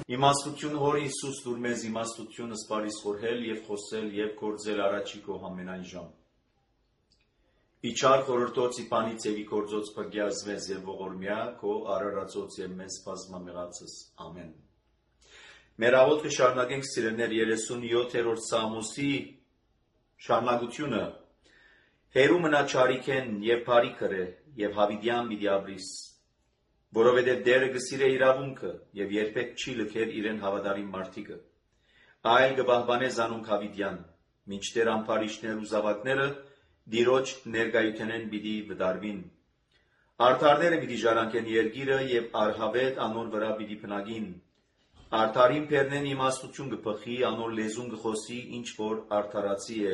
Իմաստություն Հոր Հիսուս դուր մեզ իմաստությունը սպարիս խորհել և խոսել և գործել առաջի քո ամենայն ժամ։ Իչար խորհրդոց իպանից և իգործոց փգյազվես և ողորմյա քո արարածոց և մեզ բազմամեղացս։ Ամեն։ Մեր աղոթքը շարունակենք սիրելիներ 37-րդ Սամոսի շարունակությունը։ Հերու մնա չարիքեն և բարի կրե և հավիդյան պիտի ապրիս, որովհետև Տերը գսիրե իրավունքը և երբեք չի լքեր իրեն հավատարիմ մարդիկը, այլ կպահպանե զանոնք հավիդյան, մինչդեռ ամբարիշտներ ու զավակները Տիրոջ ներկայութենեն պիտի վտարվին։ Արդարները պիտի ժառանգեն երկիրը և արհավետ անոր վրա պիտի բնակին։ Արդարին բերնեն իմաստություն կփխի, անոր լեզուն կխոսի, ինչ որ արդարացի է։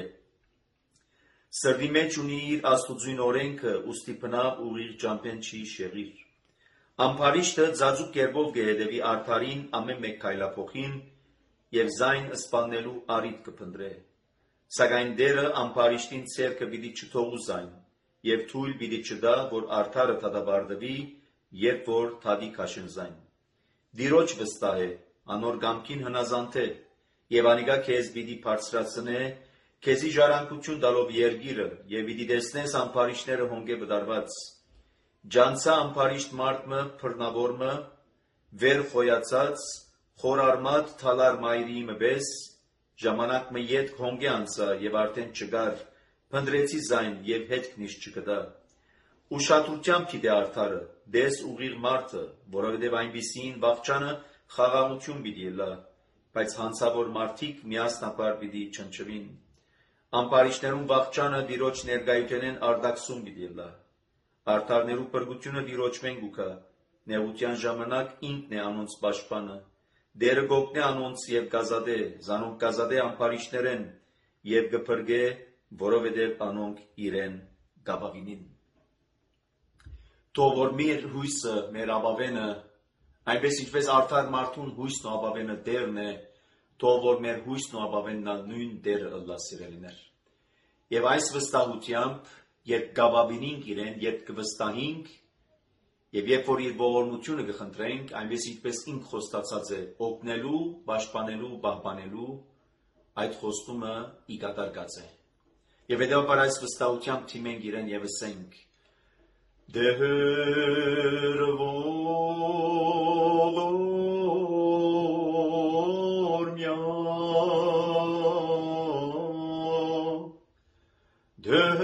Սրտի մեջ ունի իր աստուծույն օրենքը, ուստի բնավ ուղիղ ճամփեն չի շեղիր։ Ամբարիշտը ձաձուկ կերպով կհետևի արդարին ամեն մեկ քայլափոխին և զայն սպաննելու առիթ կփնտրե։ Սակայն Տերը ամբարիշտին ցերկը պիտի չթողու զայն և թույլ պիտի չտա, որ արդարը դատապարտվի, երբ որ դատի քաշեն զայն։ Տիրոջ վստահե, անոր կամքին հնազանդ է, և անիկա քեզ պիտի բարձրացնե, քեզի ժառանգություն տալով երկիրը, և պիտի տեսնես ամբարիշտները հոնգե վտարված։ Ջանցա ամբարիշտ մարդը բռնավորը, վեր խոյացած, խորարմատ թալար մայրի մպես, ժամանակ մը ետք հոնգե անցա և արդեն չկար, փնտրեցի զայն և հետքնիշ չգտա։ Ուշադրությամբ գիտե արդարը, դես ուղիղ մարդը, որովհետև այնպիսին վախճանը խաղաղություն պիտի ելա, բայց հանցավոր մարդիկ միասնաբար պիտի չնչվին։ Ամբարիշտներուն վախճանը Տիրոջ ներկայութենեն արտաքսում պիտի ելա։ Արդարներու փրկությունը Տիրոջմեն գուքա, նեղության ժամանակ ինքն է անոնց պաշտպանը։ Տերը գոգնե անոնց և կազատե, զանոնք կազատե ամբարիշտներեն և կփրկե, որովհետև անոնք իրեն կապավինին։ Թող որ մեր հույսը, մեր ապավենը, այնպես ինչպես արդար մարդուն հույսն ու ապավենը Տերն է, թող որ մեր հույսն ու ապավենն նույն Տերը ըլլա սիրելիներ։ Եվ այս վստահությամբ երբ կապավինենք իրեն, երբ կվստահենք, և երբ որ իր ողորմությունը կխնդրենք, այնպես ինչպես ինք խոստացած է օգնելու, պաշտպանելու, պահպանելու, այդ խոստումը իգադարգած է։ Եվ հետևաբար այս վստահությամբ թիմենք իրեն և ասենք. Դեր ողորմյա, դեր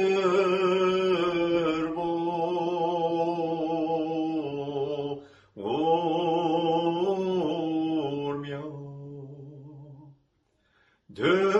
ողորմյա, դեր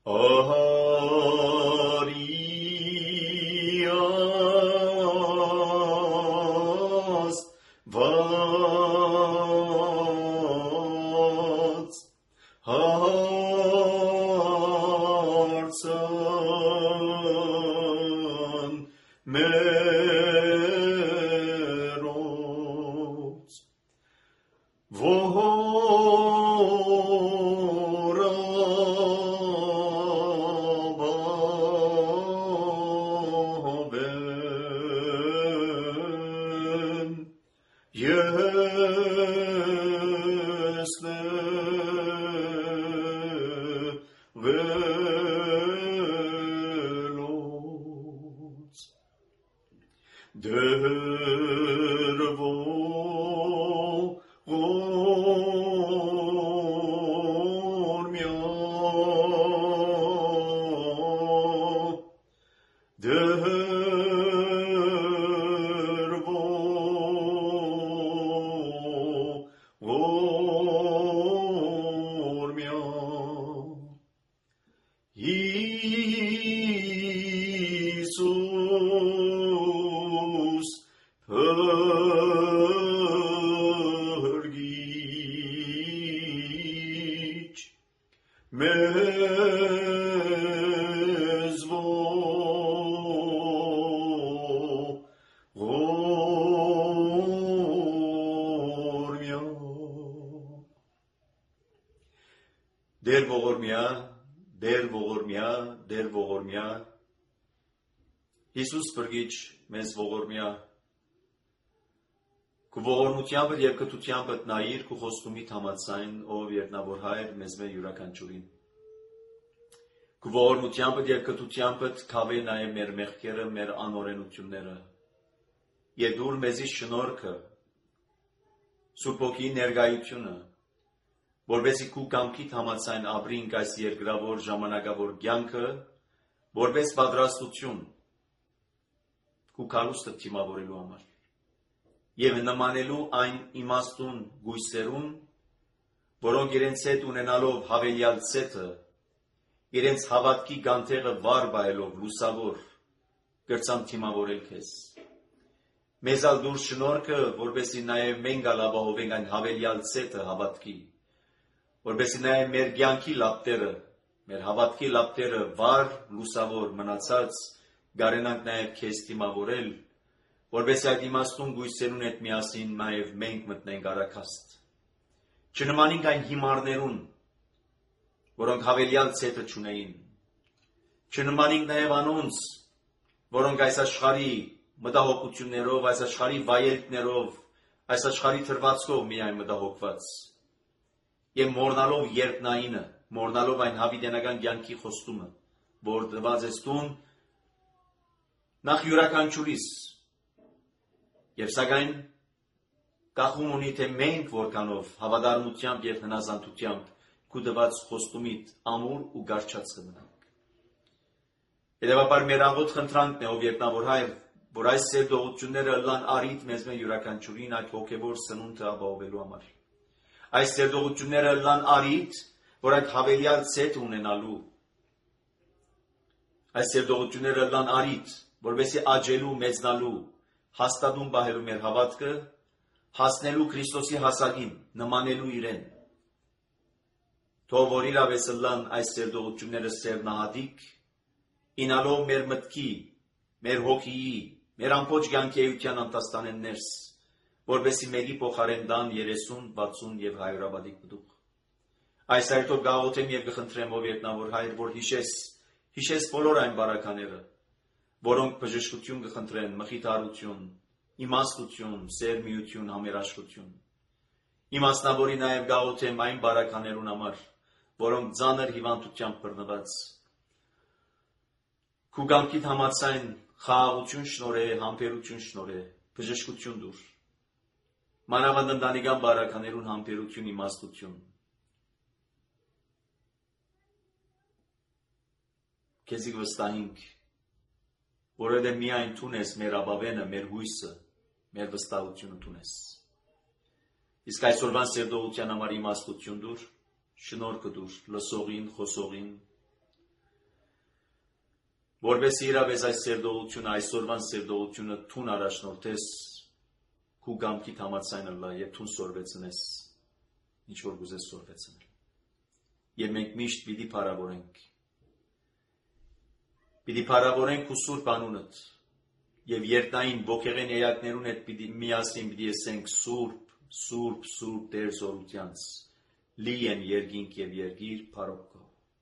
Դեր ողորմյա, Հիսուս բրգիչ մեզ ողորմյա, քու ողորմությամբ և կտությամբ նայիր քու խոստումիդ համաձայն, ով երկնավոր Հայր մեզ մեր յուրաքանչյուրին։ Քու ողորմությամբ և կտությամբ քավե նայե մեր մեղքերը, մեր անօրենությունները, և դուր մեզի շնորհքը, Սուրբ Հոգիի ներկայությունը, որպեսզի քու կամքիդ համաձայն ապրինք այս երկրավոր ժամանակավոր կյանքը, որպես պատրաստություն քու քարոզը թիմավորելու համար եւ նմանելու այն իմաստուն գույսերուն, որոնք իրենց հետ ունենալով հավելյալ ցեթը, իրենց հավատքի գանթեղը վար բայելով լուսավոր կրծան թիմավորել քեզ։ Մեզալ դուր շնորհքը, որպեսզի նաեւ մենք ալաբահովենք այն հավելյալ ցեթը հավատքի, որպեսզի նաև մեր կյանքի լապտերը, մեր հավատքի լապտերը վար, լուսավոր մնացած գարենանք նաև քեզ թիմավորել, որպեսզի այդ իմաստուն գույսերուն հետ միասին նաև մենք մտնենք առաքաստ։ Չնմանենք այն հիմարներուն, որոնք հավելյալ ցեթը չունեին։ Չնմանենք նաև անոնց, որոնք այս աշխարհի մտահոգություններով, այս աշխարհի վայելքներով, այս աշխարհի թրվածքով միայն մտահոգված և մորնալով երկնայինը, մորնալով այն հավիտենական կյանքի խոստումը, որ տված ես տուն նախ յուրաքանչյուրիս, և սակայն կախում ունի, թե մենք որքանով հավատարմությամբ և հնազանդությամբ քու տված խոստումիդ ամուր ու գարչած կմնանք։ Հետևաբար մեր աղոտ խնդրանքն է, ով երկնավոր Հայր, որ այս սերտողությունները ըլլան առիթ մեզ մեր յուրաքանչյուրին այդ հոգևոր սնունդը ապահովելու համար։ Այս սերտողությունները ըլլան առիթ, որ այդ հավելյալ ցեթ ունենալու։ Այս սերտողությունները ըլլան առիթ, որպեսզի աճելու, մեծնալու, հաստատուն պահելու մեր հավատքը, հասնելու Քրիստոսի հասակին, նմանելու իրեն։ Թող որ իրավես ըլլան այս սերտողությունները սերնահատիկ, ինալով մեր մտքի, մեր հոգիի, մեր ամբողջ կյանքի էության անտաստանեն ներս, որպեսզի մեկի փոխարեն դան 30, 60 և 100 ավադիկ պտուղ։ Այս այրթով գաղութեմ և կխնդրեմ, ով երկնավոր Հայր, որ հիշես բոլոր այն բարակաները, որոնք բժշկություն կխնդրեն, մխիթարություն, իմաստություն, սերմիություն, համերաշխություն։ Իմաստնավորի նաև գաղութեմ այն բարականերուն համար, որոնք ծանր հիվանդությամբ բռնված, քու կամքիդ համաձայն խաղաղություն շնորհե, համբերություն շնորհե, բժշկություն դուր։ Մանավանդ ընտանեկան բարականերուն համբերություն, իմաստություն։ Քեզի վստահենք, որովհետև միայն տունես մեր ապավենը, մեր հույսը, մեր վստահությունը տունես։ Իսկ այսօրվան սերտողության համար իմաստություն դուր, շնորհքը դուր, լսողին, խոսողին, որպես իրավես այս սերդողությունը, այսօրվան սերդողությունը թուն առաջնորդես քու գամքիդ համաձայն ըլլա եւ թուն սորվեցնես ինչ որ գուզես սորվեցնել։ Եվ մենք միշտ պիտի փառավորենք։ Պիտի փառավորենք ու սուրբ անունդ եւ երթային ողեղեն էակներուն հետ պիտի միասին պիտի ասենք սուրբ, սուրբ, սուրբ Տեր զորությանց լի են երկինք եւ երգիր փառոքո։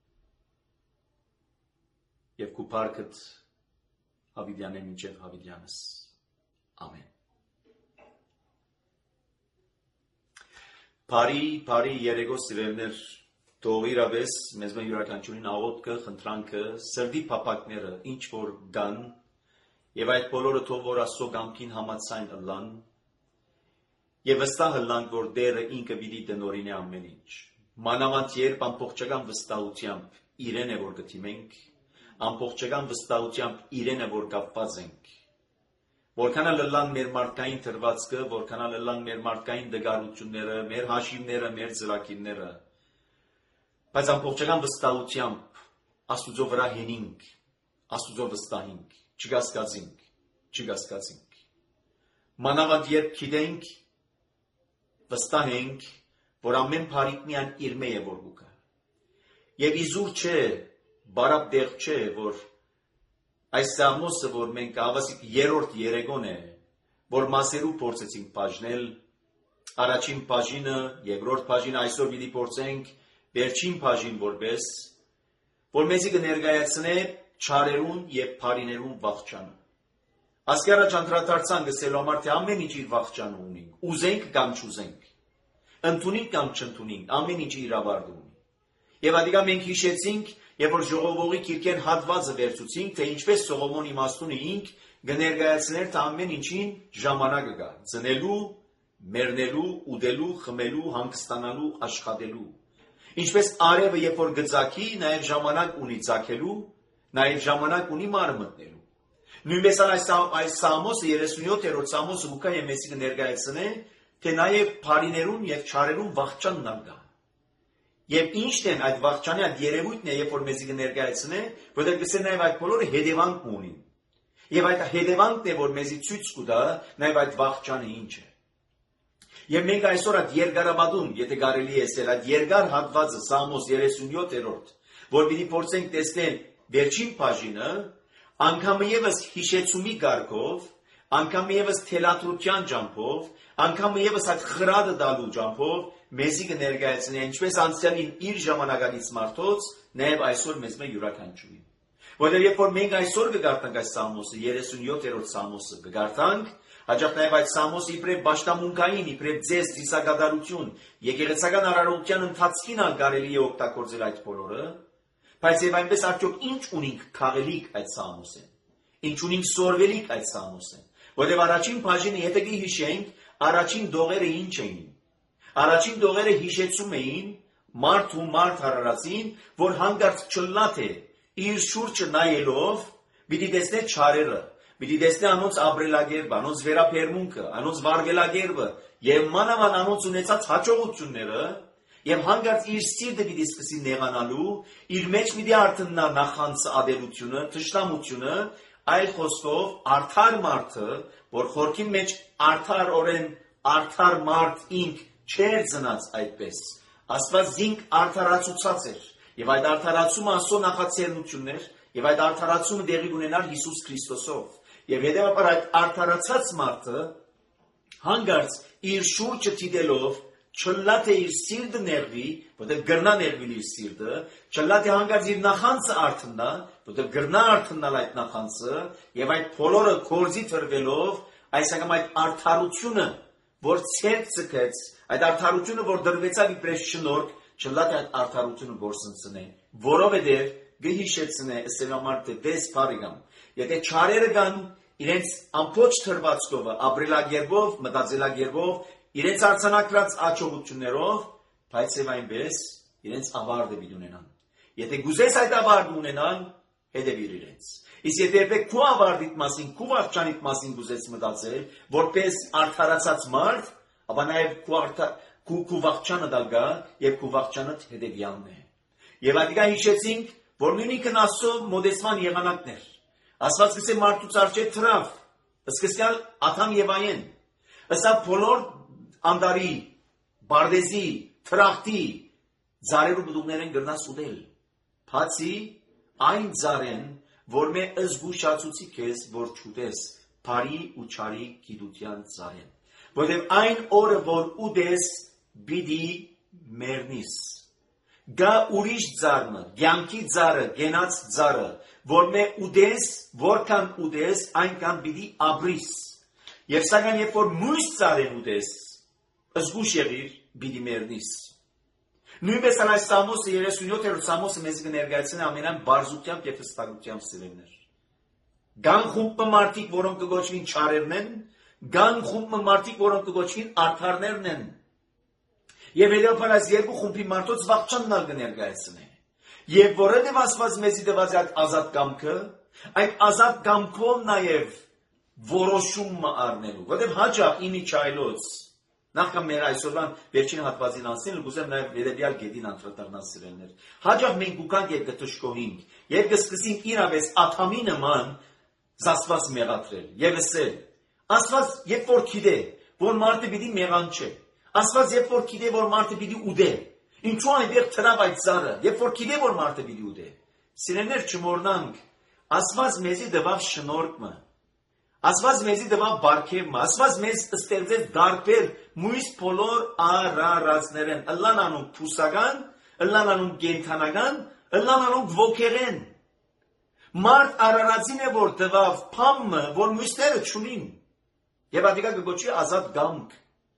Եվ քու փառքդ հավիդյան է մինչև հավիդյանս։ Ամեն։ Բարի երեգո սիրելներ, թող իրավես մեզ մեն յուրաքանչյուրին աղոթքը, խնդրանքը, սրտի փափակները ինչ որ կան, եւ այդ բոլորը թող որ Աստծո կամքին համաձայն ըլլան, եւ վստահ ըլլանք, որ Տերը ինքը պիտի դնորինի ամեն ինչ։ Մանավանդ երբ ամբողջական վստահությամբ իրեն է որ գտիմենք, ամբողջական վստահությամբ իրեն է որ կապված ենք։ Որքան լլան մեր մարդկային թրվածքը, որքան լլան մեր մարդկային դգարությունները, մեր հաշիվները, մեր ծրագիրները, բայց ամբողջական վստահությամբ Աստուծո վրա հենինք, Աստուծո վստահինք, չգասկածինք։ Մանավանդ երբ գիտենք, վստահ ենք, որ ամեն բարիք միայն իր մեջ է որ գուկա։ Եվ իզուր չէ, բարապ դեղ չէ, որ այս Սամոսը, որ մենք ավասիկ երորդ երեգոն է, որ մասերու փորձեցինք բաժնել, առաջին բաժինը, երկրորդ բաժինը այսօր պիտի փորձենք, վերջին բաժին որպես, որ մեզի կներկայացնե չարերուն եւ բարիներուն վախճանը։ Ասկի առաջ անդրադարձան գսելու համար, թե ամեն ինչ իր վախճանը ունենք, ուզենք կամ չուզենք, ընդունենք կամ չընդունենք, ամեն ինչ իր ավարտը ունի։ Եվ ադիգա մենք հիշեցինք, եւ որ ժողովողի քիրքեն հատվածը վերցուցինք, թե ինչպես Սողոմոն իմաստունը ինք կներկայացներ թե ամեն ինչին ժամանակը կա, ծնելու, մեռնելու, ուտելու, խմելու, հանգստանալու, աշխատելու։ Ինչպես արևը երբ որ գծակի, նաեւ ժամանակ ունի ծակելու, նաեւ ժամանակ ունի մարը մտնելու։ Նույնպես այս Սամոսը 37-րդ Սամոսը ուկա եւ մեզի կներկայացնե, թե նաեւ բարիներուն եւ չարերուն վախճանն ալգա։ Եվ ինչն են այդ վախճանի այդ երևույթն է, երբ որ մեզի կներկայացնե, որտեղ գսե նաև այդ բոլորը հետևանք ունի։ Եվ այդ հետևանքն է, որ մեզի ցույց կտա նաև այդ վախճանը ինչ է։ Եվ մենք այսօր այդ երկարաբադում, եթե կարելի է ասել, այդ երկար հատվածը Սամոս 37-րդ, որ պիտի փորձենք տեսնել վերջին բաժինը, անգամ եւս հիշեցումի գարկով, անգամ եւս թելադրության ջամփով, անգամ եւս այդ խրադը դալու ջամփով մեզի կներկայացնի ինչպես անցյալին իր ժամանակակից մարդոց, նաև այսօր մեզ մե յուրաքանչյուրին։ Որտեղ երբ որ մենք այսօր կգարտանք այս Սամոսը, 37-րդ Սամոսը կգարտանք, հաջող նաև այդ Սամոսը իբրև պաշտամունքային, իբրև ձեզ դիսագադարություն, եկեղեցական արարողության ընթացքին ալ կարելի է օգտագործել այդ բոլորը, բայց եւ այնպես արդյոք ինչ ունենք քաղելիք այդ Սամոսեն, ինչ ունենք սորվելիք այդ Սամոսեն, որտեղ առաջին բաժինը եթե հիշենք, առաջին դողերը ինչ էին։ Առաջին դողերը հիշեցում էին մարդ ու մարդ հարարացին, որ հանգարց չլատ է իր շուրջը նայելով, պիտի տեսնե չարերը, պիտի տեսնե անոնց ապրելակերպը, անոնց վերաբերմունքը, անոնց վարվելակերպը եւ մանավանդ անոնց ունեցած հաջողությունները եւ հանգարց իր սիրտը պիտի սկսի նեղանալու, իր մեջ պիտի արտնա նախանց ադելությունը, թշնամությունը, այլ խոսքով արդար մարդը, որ խորքի մեջ արդար մարդ ինք չեր ծնած այդպես, Աստված զինք արդարացուցած էր, եւ այդ արդարացումը Աստծո նախաձեռնությունն էր, եւ այդ արդարացումը դեղի ունենար Հիսուս Քրիստոսով, եւ հետեւաբար այդ արդարացած մարդը հանգարց իր շուրջը դիտելով չլատ է իր սիրտը ներվի, որտեղ գրնա ներվիլ իր սիրտը, չլատ է հանգարց իր նախանցը արթնա, որտեղ գրնա արթնալ այդ նախանցը, եւ այդ բոլորը կորզի թրվելով, այսինքն այդ արդարությունը, որ ցերկ ցկեց, այդ արդարությունը, որ դրվեցավ իբրես շնորհք, չլատ է այդ արդարությունը գործընծնե, որովհետեւ գհիշեցնե ասելամար թե դես բարիգամ, եթե չարերը կան իրենց ամբողջ թրվածքով, ապրելակերպով, մտածելակերպով, իրենց արցանակրած աջողություններով, բայց եւ այնպես իրենց ավարտը պիտի ունենան։ Եթե գուզես այդ ավարտը ունենան, հետևիր իրենց։ Իսկ եթե եպեք քու ավարտիդ մասին, քու վարչանիդ մասին գուզես մտածել, որպես արդարացած մարդ, ապա նաեւ քու վախճանը դալգա եւ քու վախճանը հետևյալն է։ Եվ ադիգա հիշեցինք, որ նույնիկն Աստծո մոդեցման եղանակներ։ Աստված գսե մարդուց արժե թրավ, սկսյալ Ադամ եւ Այեն։ Ըսա բոլոր անդարի, բարդեզի, թրախտի, ծառերու բդուկներեն գրնաս ուդել։ Բացի այն ծառեն, որ մե զգուշացուցի քեզ, որ չուտես, բարի ու չարի գիտության ծառեն։ Որտեւ այն օրը, որ ուտես, բիդի մեռնիս։ Գա ուրիշ ծառը, ցանկի ծառը, գենաց ծառը, որ մե ուտես, որքան ուտես, այնքան պիտի ապրիս։ Եվ սակայն երբ որ մյուս ծառեն ուտես, զգուշ եղիր, պիտի մեռնիս։ Նույնպես այս Սամոսը 37-րդ Սամոսը մեզ կներկայացնի ամենայն բարձրությամբ եւ հստակությամբ սիրելիներ։ Գան խումբը մարդիկ, որոնք կգոչվին չարերն են, գան խումբը մարդիկ, որոնք կգոչվին արդարներն են։ Եվ հետո այս երկու խումբի մարդոց վաղճանալ կներկայացնի։ Եվ որովհետև Աստված մեզի տված այդ ազատ կամքը, այդ ազատ կամքով նաև որոշումը առնելու։ Որովհետև հաճախ իմի չայլոց, նախքան մեր այսօրվան վերջին հատվածին անցնելը կուզեմ նաև վերևյալ գետին անդրադառնալ սիրելիներ։ Հաճախ մենք ուկանք եւ կտշկոհինք, եւ կսկսենք իրավես Աթամի նման զասված մեղադրել եւ ասել. Աստված երբ որ գիտե, որ մարդը պիտի մեղանչի, Աստված երբ որ գիտե, որ մարդը պիտի ուդե, ինչու այնտեղ թրավ այդ ծառը, երբ որ գիտե, որ մարդը պիտի ուդե։ Սիրելիներ, չմոռնանք, Աստված մեզի տվավ շնորհքը, Աստված մեզի տվավ բարգեւը, Աստված մեզ ստեղծեց դարբեր մույս բոլոր արարածներեն, ըլլան անոնք փուսական, ըլլան անոնք կենդանական, ըլլան անոնք ոգեղեն։ Մարդ արարածին է որ տվավ փամը, որ մյուսները չունին։ Եվ ադիկա կգոչի ազատ կամք։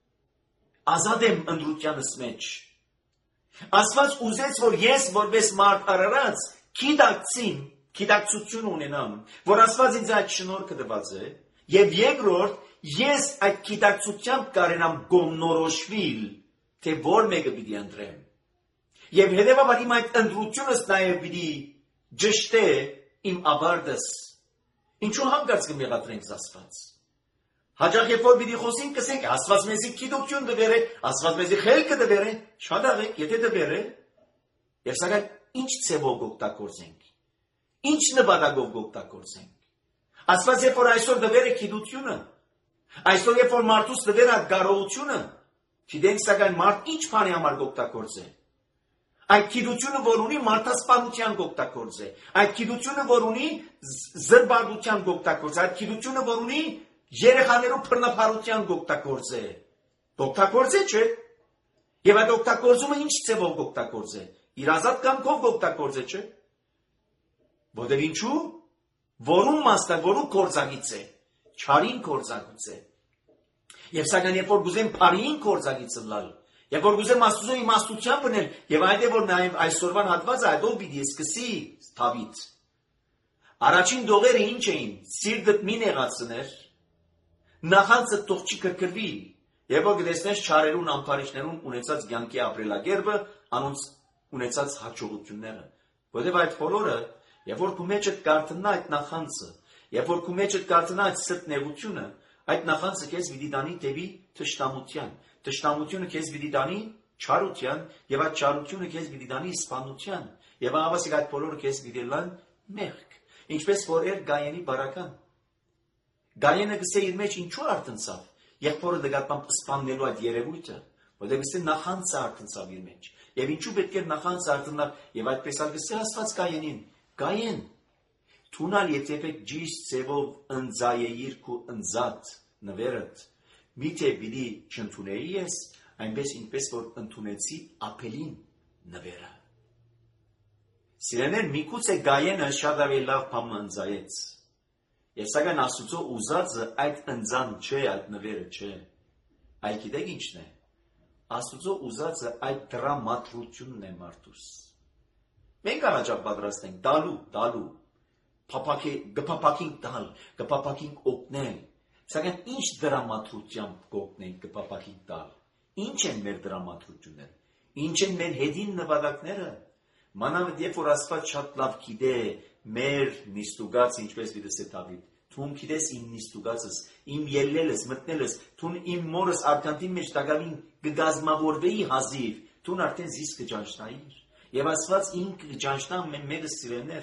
Ազատ եմ ընդրությանս մեջ։ Աստված ուզեց, որ ես որպես մարդ արարած գիտակցություն ունենամ, որ Աստված ինձ այդ շնորհքը տված է, եւ երկրորդ, ես այդ գիտակցությամբ կարենամ գոմնորոշվել, թե որ մեկը պիտի ընտրեմ։ Եվ հետեւաբար իմ այդ ընդրությունս նաեւ պիտի ճշտե իմ աբարդս։ Ինչու հանգարց կմեղադրենք Աստված։ Հաճախ երբ որ պիտի խոսենք, կսենք Աստված մեզի գիտություն տվեր է, Աստված մեզի խելքը տվեր է, շատ աղեք, եթե տվեր է, եւ սակայն ինչ ցեվով օգտագործենք։ Ինչ նպատակով օգտագործենք։ Աստված երբ որ այսօր տվեր է գիտությունը, այսօր երբ որ մարդուց տվեր է կարողությունը, գիտենք սակայն մարդ ինչ բանի համար օգտագործե։ Այդ գիտությունը, որ ունի մարդասպանության օգտագործե, այդ գիտությունը, որ ունի զրբարության օգտագործե, այդ գիտությունը, որ ունի երեխաներու բռնապարության օգտագործե։ Օգտագործե չէ։ Եվ այդ օգտագործումը ինչ ցեվով օգտագործե։ Իր ազատ կամքով օգտագործե չէ։ Որտեղ ինչու։ Որում մասնա, որու կորձագից է։ Չարին կորձագից է։ Եվ սակայն երբ որ գուզեմ բարին կորձագիցը լալ, երբ որ գուզեմ Աստծո իմաստությամբ բնել, եւ այդ է որ նաեւ այսօրվան հատվածը այդով պիտի սկսի Դավիթ։ Առաջին դողերը ինչ էին։ Սիրտդ մի նեղացներ, նախանցը թող չի կրկրվի, եւ որ գտեսնես չարերուն ամբարիշներուն ունեցած կյանքի ապրելակերպը, անոնց ունեցած հաջողությունները։ Որտեւ այդ բոլորը, երբ որ քու մեջդ կարդնա այդ նախանցը, երբ որ քու մեջդ կարդնա այդ սրտնեղությունը, այդ նախանցը քեզ պիտի տանի դեպի թշնամության, թշնամությունը քեզ պիտի տանի չարության, եւ այդ չարությունը քեզ պիտի տանի սպանության, եւ ավասիկ այդ բոլորը քեզ պիտի լան մեղք, ինչպես որ էր Գայենի բարական։ Գայենը գսե իր մեջ ինչու արտնցավ, եղբորը նկատմամբ սպաննելու այդ երևույթը, որտեղ գսե նախանցը արտնցավ իր մեջ, եւ ինչու պետք է նախանցը արտնալ, եւ այդպես գսե Աստված Գայենին. Գայեն, թունալ եթե ճիշտ ձևով ընձայեիր քու ընձած նվերդ, միթե պիտի չընդունեի ես, այնպես ինչպես որ ընդունեցի Աբելին նվերը։ Սիրելիներ, միգուցե Գայենը շատ ավելի լավ բան ընձայեց։ Եվ սակայն Աստծո ուզածը այդ ընձան չէ, այդ նվերը չէ։ Այլ գիտեք ինչն է։ Աստծո ուզածը այդ դրամատրությունն է մարդուս։ Մենք առաջավ պատրաստ ենք դալու, գփափակինք տալ, գփափակինք օգնել։ Սակայն ինչ դրամատրությամբ կօգնենք գփափակինք տալ։ Ինչ են մեր դրամատրությունները։ Ինչ են մեր հետին նպատակները։ Մանավանդ երբ որ Աստված շատ լավ գիտե մեր նիստուգած ինչպես դիտես Դավիթ, թուն գիտես իմ նիստուգածս, իմ ելլելս, մտնելս, թուն իմ մորս արտանտի մեջ տակավին կգազմավորվեի հազիվ, թուն արդեն զիս կճանչնայիր։ Եվ Աստված ինքը կճանչնա ամեն մեկը սիրելիներ։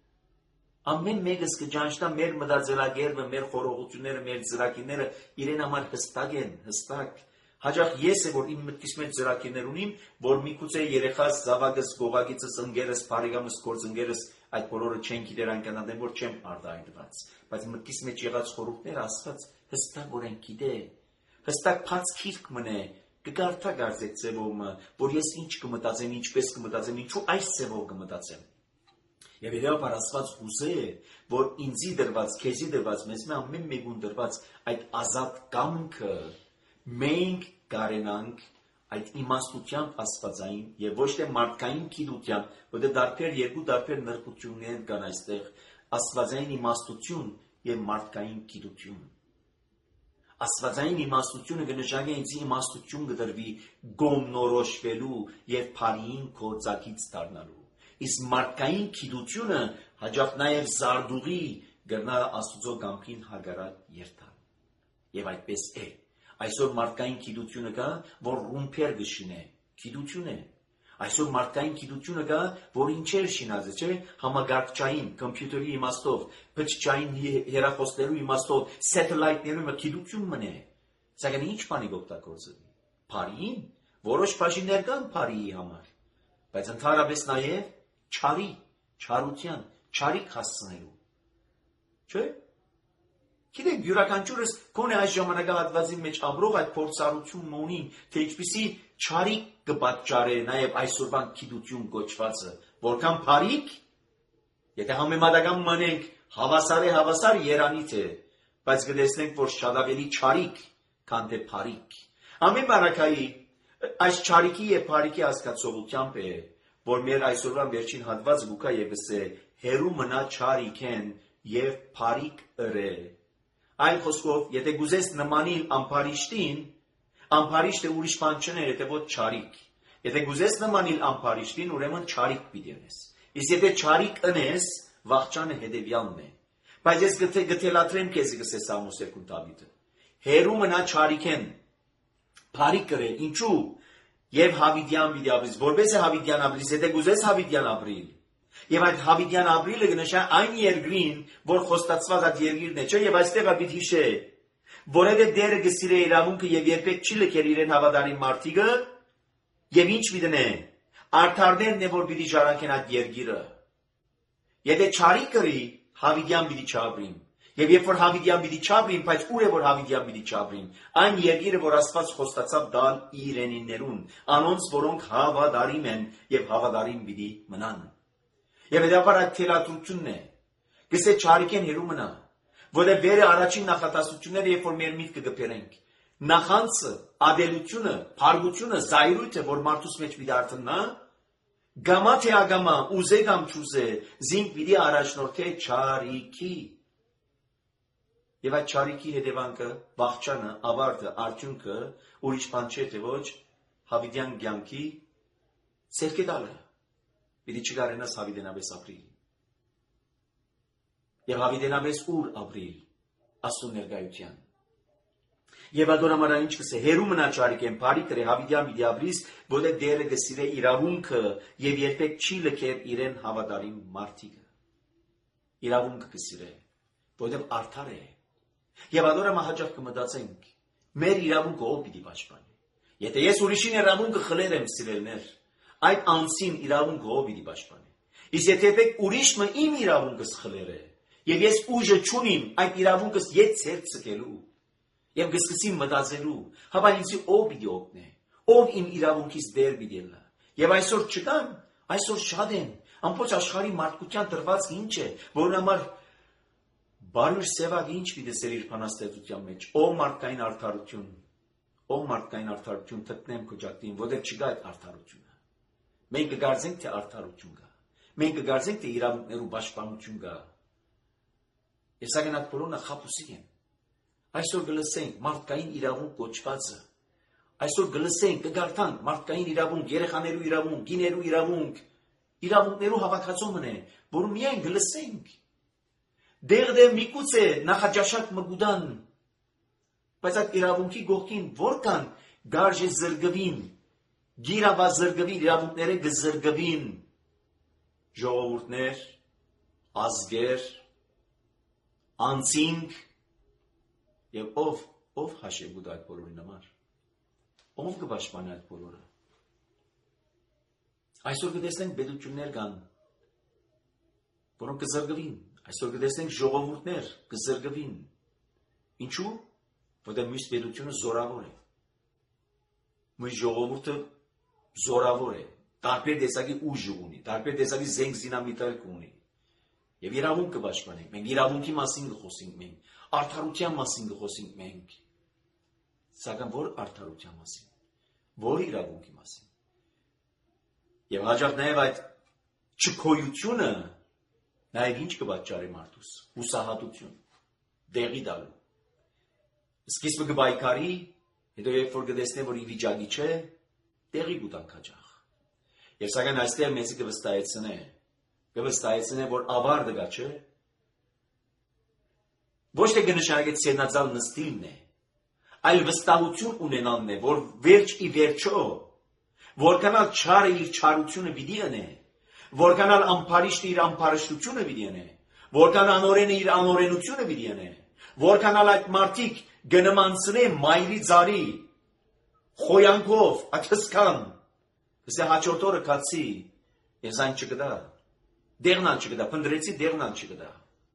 Ամեն մեկս կճանչնա մեր մտածելակերպը, մեր խորհուրդությունները, մեր ծրագիրները իրեն համար հստակ են, հստակ։ Հաճախ ես եմ, որ իմ մտքիս մեջ ծրագիրներ ունիմ, որ միգուցե երեխաս, զավակս, գողագիծս, ընկերս, բարեկամս, գործընկերս այդ բոլորը չեն գիտեր անկանադեմ, որ չեմ արտահայտված։ Բայց մտքիս մեջ եղած խորհուրդները Աստված հստակ որ են գիտե, հստակ բաց քիրք մնե, կգարթա գարձեք ձևով, որ ես ինչ կմտածեմ, ինչպես կմտածեմ, ինչու այս ձևով կմտածեմ։ Եվ իրավաբար Աստված ուզե, որ ինձի դրված, քեզի դրված, մեզ ամեն մեկուն դրված այդ ազատ կամքը մենք կարենանք այդ իմաստությամբ աստվածային եւ ոչ թե մարդկային գիտությամբ, որտեղ երկու տարբեր նրբություններ կան այստեղ, աստվածային իմաստություն եւ մարդկային գիտություն։ Աստվածային իմաստությունը կնշանակի ինձ իմաստություն կդրվի գոմնորոշվելու եւ բարիին կործակից դառնալու։ Իսկ մարդկային գիտությունը հաջող նաեւ զարդուղի գտնա Աստծո կամքին հագարակ երթալ։ Եվ այդպես է։ Այսօր մարդկային գիտությունը կա, որ ռումբեր գշինե, գիտություն է։ Այսօր մարդկային գիտությունը կա, որ ինչեր շինած է, չէ՞, համագարկչային, կոմպյուտերի իմաստով, բջջային հեռախոսներու իմաստով, սեթելայթներու գիտություն մնե։ Սակայն ինչ բանի օգտագործվի։ Բարիին, որոշ բաժիններ կան բարիի համար, բայց ընդհանրապես նաև չարի, չարության, չարիք հասցնելու։ Չէ՞։ Գիտեք, յուրաքանչյուրս քոնե այս ժամանակահատվածի մեջ ապրող այդ փորձառությունն ունի, թե ինչպիսի չարիք կպատճառե նաև այսօրվան գիտություն կոչվածը, որքան բարիք, եթե համեմատական մնենք հավասար երանից է, բայց կտեսնենք, որ շատ ավելի չարիք, քան թե բարիք։ Ամեն բարակայի այս չարիքի եւ բարիքի հասկացողությամբ է, որ մեր այսօրվան վերջին հատվածը գուկա եւս է հերու մնա չարիքեն եւ բարիք ըրե։ Այլ խոսքով, եթե գուզես նմանիլ ամփարիշտին, ամփարիշտը ուրիշ բան չէ, եթե ոչ չարիք։ Եթե գուզես նմանիլ ամփարիշտին, ուրեմն չարիք պիտի ունես։ Իսկ եթե չարիք ունես, վախճանը հետևյալն է։ Բայց ես գտելատրեմ քեզ գսես Սամուս 2 Դավիթը։ Հերու մնա չարիքեն, բարիք կրե, ինչու։ Եվ հավիդյան պիտի ապրիս, որպես է հավիդյան ապրիս, եթե գուզես հավիդյան ապրիլ։ Եվ այդ հավիդյան ապրիլը կնշանակի այն երկրին, որ խոստացված այդ երկիրն է, չէ՞, եւ այստեղ պիտի հիշե, որևէ դերը գսիրե իրավունքը եւ երբեք չի լքեր իրեն հավատարիմ մարդիկը, եւ ինչ պիտի արդարներն է, որ պիտի ժառանգեն այդ երկիրը։ Եթե չարի կրի, հավիդյան պիտի չապրին։ Եվ երբ որ հավիդյան պիտի չապրին, բայց ուր է որ հավիդյան պիտի չապրին, այն երկիրը, որ Աստված խոստացավ տալ իրենիներուն, անոնց, որոնք հավատարիմ են եւ հավատարիմ պիտի մնան։ Եվ հետաբար այդ թելադրությունն է, գսե չարիքեն հերու մնա, որը վերը առաջին նախատասությունները, երբ որ մեր միտքը կբերենք, նախանցը, ադելությունը, փարգությունը, զայրույթը, որ մարդուս մեջ պիտի արտնա, գամա թե ագամա, ուզե կամ չուզե, զինք պիտի առաջնորդե չարիքի։ Եվ այդ չարիքի հետևանքը, վախճանը, ավարտը, արդյունքը, ուրիշ բան չէ, թե ոչ հավիդյան կյանքի սերկետալը։ Պիտի չկարենաս հավիդենապես ապրիլ։ Եվ հավիդենապես ուր ապրիլ, Աստծո ներկայության։ Եվ ադորամարա ինչ կսե, հերու մնա չարիքեն, բարի կրե, հավիդյան պիտի ապրիս, որտեղ դերը կսիրե իրավունքը եւ երբեք չի լքեր իրեն հավատարիմ մարդիկը։ Իրավունքը կսիրե, որտեղ արդար է։ Եվ ադորամա հաճախ կմտածենք, մեր իրավունքը ով պիտի պաշտպանի։ Եթե ես ուրիշին իրավունքը խլել եմ, սիրելներ, այդ անձին իրավունքը ով պիտի պաշտպանի։ Իսկ եթե ուրիշը իմ իրավունքս խլեր է, եւ ես ուժը չունիմ այդ իրավունքս ետ ցերկ ցկելու, եւ գսկսեմ մտածելու, հապա ինձ ով պիտի օգնե, ով իմ իրավունքից դեր պիտի լա։ Եվ այսօր չկան, այսօր շատ են, ամբողջ աշխարհի մարդկության դրված ինչ է, որն համար բարույր սևակ ինչ պիտի սեր իր բանաստեղծության մեջ, ով մարդկային արդարություն թտնեմ քո ջակտին, որտեղ չկա այդ արդարությունը։ Մենք կգարձենք, թե արդարություն կա։ Մենք կգարձենք, թե իրավունքներու պաշտպանություն կա։ Եվ սակայն այդ բոլորը խաբուսիկ են։ Այսօր կլսենք մարդկային իրավունք կոչվածը։ Այսօր կլսենք, կգարթանք մարդկային իրավունք, երեխաներու իրավունք, գիներու իրավունք, իրավունքներու հավաքածոմն է, որ միայն կլսենք։ Դեղ միգուցե նախաճաշակ մգուդան, բայց այդ իրավունքի գողքին որքան գարժե զրկվին գիրավազրգվի իրավունքները գզրգվին ժողովուրդներ, ազգեր, անձինք եւ ով հաշվի այդ բոլորին համար, ով կպաշտպանի այդ բոլորը։ Այսօր կտեսնենք պետություններ կան, որոնք կզրգվին, այսօր կտեսնենք ժողովուրդներ կզրգվին, ինչու՞, որտեղ մյուս պետությունը զորավոր է, մյուս ժողովուրդը զորավոր է, տարբեր տեսակի ուժ ունի, տարբեր տեսակի զենք զինամիթայք ունի, եւ իրավունք կպաշտպանենք, մենք իրավունքի մասին կխոսենք մենք, արդարության մասին կխոսենք մենք, սակայն որ արդարության մասին, որ իրավունքի մասին, եւ հաջող նաեւ այդ չքոյությունը նաեւ ինչ կպատճառի մարդուս, հուսահատություն, դեղի տալու, սկիզբը կբայքարի, հետո երբ որ կտեսնե, որ ի վիճակի չէ, տեղի կուտանք հաջող։ Եվ սակայն այստեղ մեզի կվստահեցնե, որ ավարտը գա չէ, ոչ թե կնշանակե ցենածալ նստիլն է, այլ վստահություն ունենալն է, որ վերջ ի վերջո, որքանալ չարը իր չարությունը պիտի անե, որքանալ ամփարիշտը իր ամփարիշտությունը պիտի անե, որքան անօրենը իր անօրենությունը պիտի անե, որքանալ այդ մարդիկ գնմանցնե մայրի ծարի, խոյանքով, ատսկան, կսե հաջորդ օրը կացի, ես այն չկդա, դեղնան չկդա, պնդրեցի դեղնան չկդա,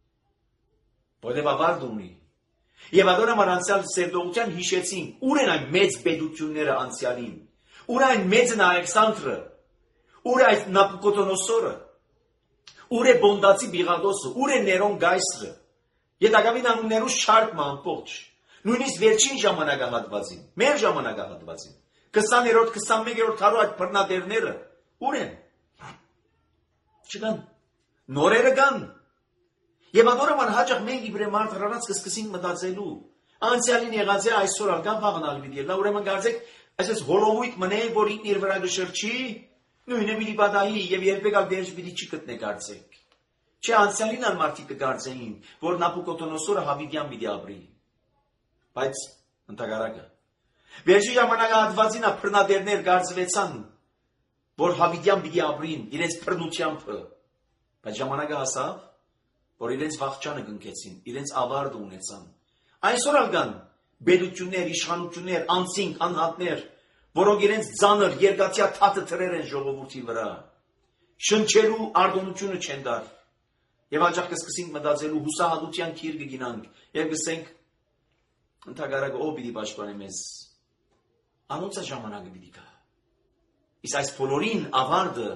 որտև ավարդ ունի, և ադոր համար անցյալ սերդողության հիշեցին, ուր են այն մեծ պետությունները անցյալին, ուր այն մեծն Ալեքսանդրը, ուր այդ Նապուկոդոնոսորը, ուր է Բոնդացի Բիղադոսը, ուր է Ներոն Գայսրը, Ետագավին անուններուս շարք ամբողջ, նույնիսկ վերջին ժամանակահատվածին, մեր ժամանակահատվածին, 20-րդ, 21-րդ դարու այդ բռնադերները, ուր են, չկան, նորերը կան, և ադորոման հաճախ մենք իբրե մարդ հրանած կսկսին մտածելու, անցյալին եղած է այսօր ալգան փաղնալ պիտի ելնա, ուրեմն կարծեք, այսպես հոլովույթ մնե, որ ինքն իր վրա կշրջի, նույնը պիտի պատահի եւ երբեք ալ վերջ պիտի չի գտնե կարծեք։ Չէ, անցյալին ալ մարդիկ կկարծեին, որ Նապուկոդոնոսորը հավիտյան պիտի ապրի։ Բայց ընդհակառակը վերջի ժամանակահատվածին բռնադերներ կարծվեցան, որ հավիտյան պիտի ապրին իրենց բռնությամբ, բայց ժամանակը հասավ, որ իրենց վախճանը կնքեցին, իրենց ավարտը ունեցան։ Այսօր ալ կան պետություններ, իշխանություններ, անձինք, անհատներ, որոնք իրենց ծանր երկաթյա թաթը թրեր են ժողովրդի վրա, շնչելու արտոնությունը չեն դար, եւ հաճախ կսկսենք մտածելու հուսահատության քիր կգինանք, եւ կսենք ընդհակառակը ով պիտի պաշտպանի մեզ, անոնց ժամանակը պիտի գա, իսկ այս բոլորին ավարտը,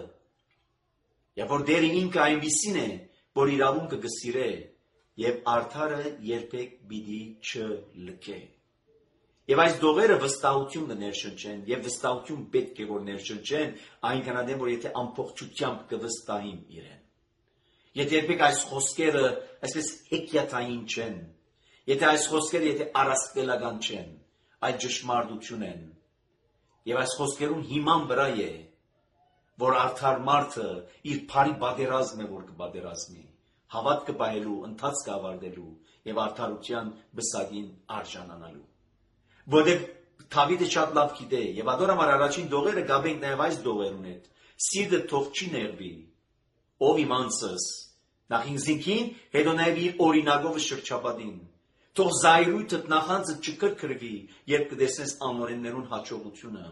եւ որ դերը ինքը այնպիսին է, որ իրավունքը կսիրե, եւ արդարը երբեք պիտի չլքե։ Եվ այս դողերը վստահություն կներշնչեն, եւ վստահություն պետք է որ ներշնչեն, այնքան adem որ եթե ամբողջությամբ կվստահին իրեն։ Եթե երբեք այս խոսքերը այսպես հեքիաթային չեն, եթե այս խոսքերը եթե առասպելական չեն, այդ ճշմարտություն են։ Եվ այս խոսքերուն հիման վրա է, որ արդար մարդը իր բարի պատերազմը որ կպատերազմի, հավատ կպահելու, ընթացք ավարտելու եւ արդարության բսակին արժանանալու։ Որտեղ Դավիթը շատ լավ գիտե եւ ադորամար առաջին դողերը գաբենք նաեւ այս դողերուն հետ։ Սիրտը թող չի ներվի, ով իմ անձս, նախ ինքնին, հետո նաեւ իր օրինակով շրջապատին։ Թող զայրույթը նախանձը չկրկրվի, երբ կտեսնես անօրեններուն հաջողությունը։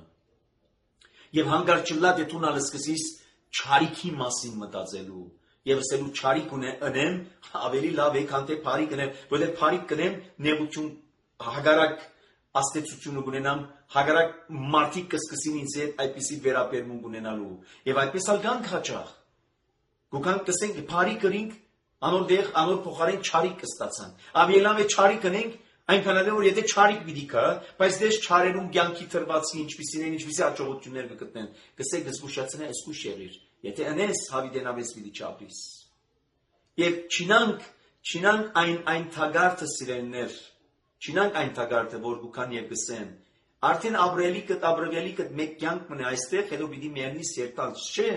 Եվ հանգարտ չլա դե դու նալ սկսես չարիքի մասին մտածելու։ Եվ ասելու չարիք ունեմ, ավելի լավ է, քան թե փարիք ունեմ, որտեղ փարիք կնեմ, նեղություն հագարակ աստեցությունը ունենամ, հագարակ մարդիկ կսկսին ինձ հետ այդպիսի վերաբերմունք ունենալու, եւ այդպես ալ գանք հաճախ։ Գուքան կսենք փարիք կրինք, անոր փոխարեն չարիք կստացան։ Ավելի լավ է չարիք կնենք, այնքան էլ որ եթե չարիք պիտի կա, բայց դες չարերուն կյանքի թրվածի ինչպիսին են, ինչպիսի հաջողություններ կգտնեն, կսեք զգուշացնե այսքուշ եղիր, եթե անես հավիտենավես պիտի չապրիս։ Եվ չինանք այն թագարտը սիրելիներ, չինանք այն թագարտը, որ գուքան եւ գսեն, արդեն ապրելիքդ մեկ կյանք մնա այստեղ, հետո պիտի մեռնիս երտալ, չէ։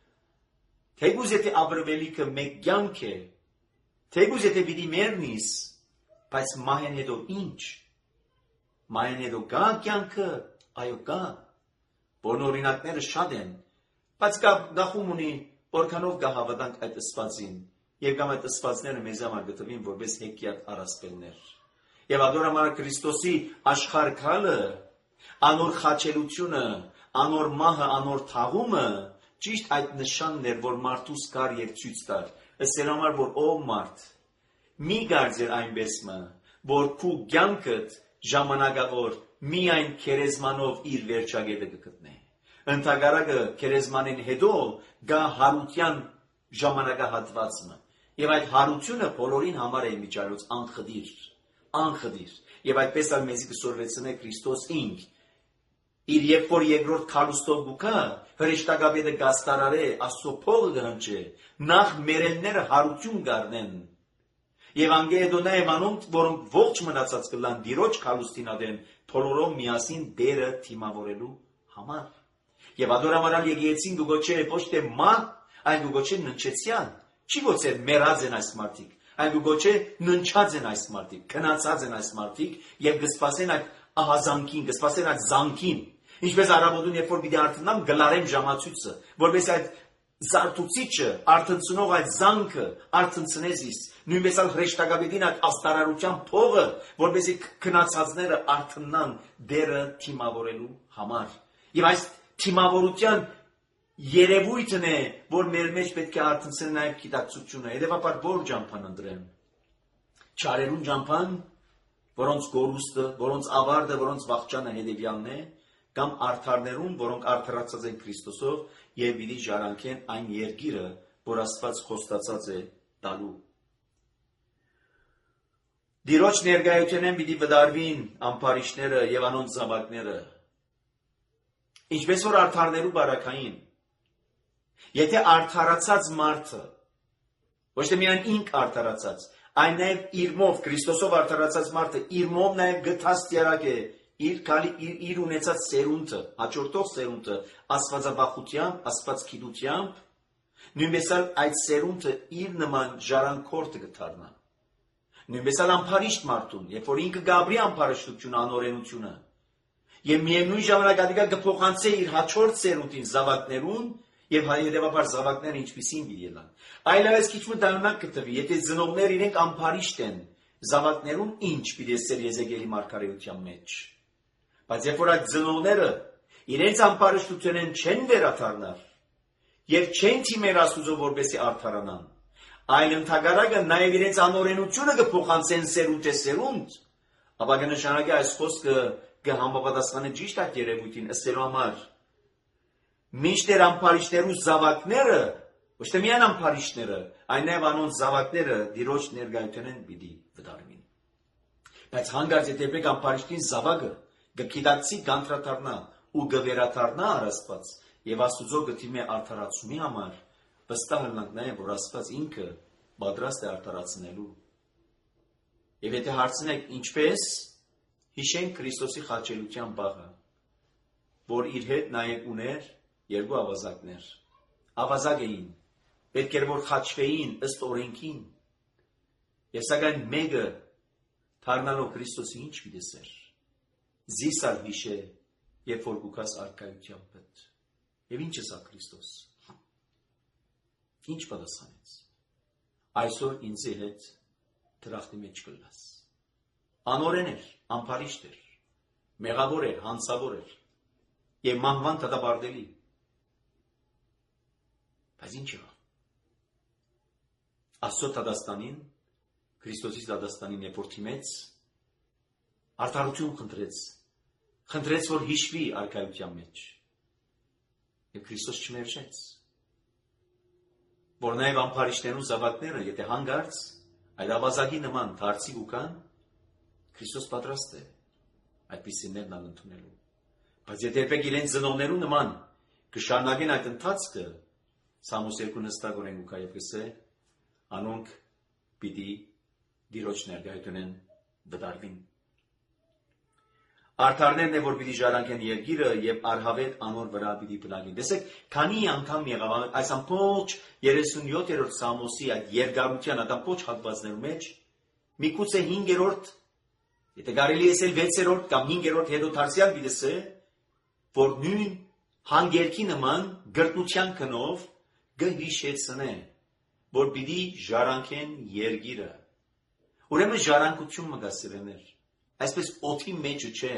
Թեգուզ եթե ապրելիքը մեկ կյանք է, թեգուզ եթե պիտի մեռնիս, բայց մահեն հետո ինչ։ Մահեն հետո գա կյանքը, այո գա, որն օրինակները շատ են, բայց գախում ունի, որքանով կհավատանք այդ ըսվածին, եւ կամ այդ ըսվածները մեզ համար գտնվին որպես հեքիաթ առասպելներ։ Եվ ադորամար Քրիստոսի աշխարհքալը, անոր խաչելությունը, անոր մահը, անոր թաղումը ճիշտ այդ նշանն էր, որ մարդուս կար եւ ցույց տար։ Ըստ համար, որ ով մարդ մի գարձեր այնպեսմը, որ քու կյանքդ ժամանակավոր միայն քերեզմանով իր վերջագետը կգտնե։ Ընդհանրակը քերեզմանին հետո գա հարության ժամանակահատվածը, եւ այդ հարությունը բոլորին համար է միջալոց անխդիր, եւ այդպես էլ մեզի կսորվեցնե Քրիստոս ինք։ Իր երբ որ երկրորդ քալուստով գուքա, հրեշտակապետը գաստարարե, Աստծո փողը գհնչե, նախ մերելները հարություն գարնեն։ Եվ անգեդոնա եմանոնք, որոնք ողջ մնացած կլան դիրոջ քալուստին ադեն, բոլորով միասին դերը թիմավորելու համար։ Եվ ադորամարալ եկեցին գուգոչե ոչ թե մա, այն գուգոչե ննչեցյան։ Չի ոչե մեռած են այս մարդիկ, այն գուգոչե ննչած են այս մարդիկ, քնացած են այս մարդիկ եւ կսպասեն այդ ահազանգին, կսպասեն այդ զանգին։ Ինչպես արաբոդուն երբ որ պիտի արթնամ գլարեն ժամացույցը, որպես այդ զարթուցիչը արթնցնող այդ զանգը արթնցնես իս, նույնպես էլ հրեշտակապետին այդ աստարարության փողը, որպեսզի քնացածները արթնան դերը թիմավորելու համար։ Եվ այս թիմավորության երևույթն է, որ մեր մեջ պետք է արթնցնի նաև գիտակցությունը, հետևաբար որ ճամփան ընտրեմ։ Չարերուն ճամփան, որոնց գորուստը, որոնց ավարտը, որոնց վախճանը հետևյալն է, կամ արդարներուն, որոնք արդարացած են Քրիստոսով եւ պիտի ժառանգեն այն երկիրը, որ Աստված խոստացած է տալու։ Դիրոջ ներկայությունեն պիտի վդարվին ամբարիշները եւ անոնց զավակները։ Ինչպես որ արդարներու բարակային։ Եթե արդարացած մարդը, ոչ թե միայն ինք արդարացած, այն նաև իր մով, Քրիստոսով արդարացած մարդը, իր մով նաև գթաստիարակ է, իր ունեցած սերունդը, հաջորդող սերունդը, աստվածաբախությամբ, աստվածգիտությամբ, նույնպես այդ սերունդը իր նման ժառանգորդը կդառնա։ Նույնպես ամբարիշտ մարդուն, երբ որ ինքը գաբրի ամբարիշտությունը, անօրենությունը, եւ միևնույն ժամանակ ադիգա կփոխանցե իր հաջորդ սերունդին զավակներուն, եւ հետեւաբար զավակները ինչպիսին գիտելան։ Այլևս քիչ մտանակ կտվի, եթե ծնողներ իրենք ամբարիշտ են, զավակներուն ինչ պիտի սեր Եզեկիելի մարգարեության մեջ։ Բայց երբ որ այդ ծնողները իրենց ամբարիշտությունեն չեն վերադառնար եւ չեն թիմեր Աստուծո որպեսի արդարանան, այլ ընդհանրակը նաեւ իրենց անօրենությունը կփոխանցեն սերունդ է սերունդ, ապա կնշանակի այս խոսքը կհամապատասխանի ճիշտ այդ երևույթին ըստելու համար։ Մինչդեռ ամբարիշտներու զավակները, ոչ թե միայն ամբարիշտները, այլ նաեւ անոնց զավակները դիրոջ ներկայությունեն պիտի վդարվին։ Բայց հանգարց եթե ամբարիշտին զավակը գիտակցի գանտրատարնա ու գվերաթարնա Աստված եւ Աստուծո գտիմե արդարացումի համար, վստահ ենք նաեւ որ Աստված ինքը պատրաստ է արդարացնելու։ Եվ եթե հարցնեք ինչպես, հիշենք Քրիստոսի խաչելության բաղը, որ իր հետ նաեւ ուներ երկու ավազակներ, ավազակ էին, պետք էր որ խաչվեին ըստ օրենքին, եւ սակայն մեկը դառնալով Քրիստոսի ինչ պիտեսեր, զիսալ հիշե, երբ որ գուքաս արքայության պետ, եւ ինչ է սա Քրիստոս, ինչ պատասխանեց, այսօր ինձի հետ դրախտի մեջ կլաս, անօրեն էր, ամբարիշտ էր, մեղավոր էր, հանցավոր էր, եւ մահվան դատապարտելի, բայց ինչ եղավ։ Աստծո դատաստանին, Քրիստոսի դատաստանին երբ որ թիմեց, արդարություն խնդրեց, որ հիշվի արքայության մեջ։ Եվ Քրիստոս չմերժեց։ Որ նաև ամբարիշտներու զավակները, եթե հանգարց, այդ ավազակի նման դարձի գուքան, Քրիստոս պատրաստ է այդպիսիներն ընդունելու։ Բայց եթե երբեք իրենց ծնողներու նման կշարունակեն այդ ընթացքը, Սամուս 2 նստագորեն գուքա եւ գսե, անոնք պիտի դիրոջ ներկայությունեն վդարվին։ Արդարներն է որ պիտի ժառանգեն երկիրը եւ արհավետ անոր վրա պիտի բնակվին։ Տեսեք, քանի անգամ եղավ այս ամբողջ 37-րդ Սամոսի այդ երկարության ամբողջ հատվածներու մեջ, միգուցե 5-րդ, եթե կարելի է ասել 6-րդ կամ 5-րդ հետո դարձյալ պիտի ասե, որ նույն հանգերքի նման գրտության քնով գհիշեցնե, որ պիտի ժառանգեն երկիրը։ Ուրեմն ժառանգություն մգա սիրեներ, այսպես օդի մեջը չէ։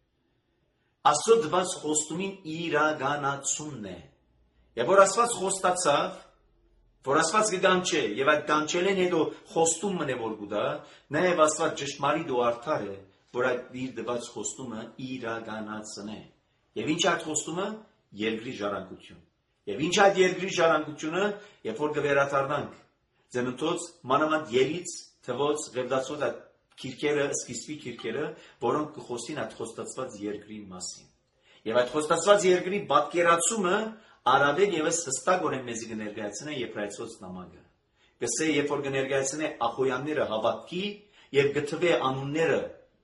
Աստծո դված խոստումին իրականացումն է։ Եվ որ Աստված խոստացավ, որ Աստված կգանչե, եւ այդ գանչելեն հետո խոստում մնե որ գուտա, նաեւ Աստված ճշմարիտ ու արդար է, որ այդ իր դված խոստումը իրականացնե։ Եվ ինչ այդ խոստումը երկրի ժառանգություն։ Եվ ինչ այդ երկրի ժառանգությունը, երբ որ կվերադառնանք, ծննդոց մանավանդ երից թվոց ղևտացված այդ քիրքերը, սկիզբի քիրքերը, որոնք կխոսին այդ խոստացված երկրի մասին։ Եվ այդ խոստացված երկրի պատկերացումը Արաբեն եւս հստակորեն մեզի կներկայացնե Եբրայեցոց նամակը։ Գսե, երբ որ կներկայացնե ախոյանները հավատքի եւ գտվե անունները,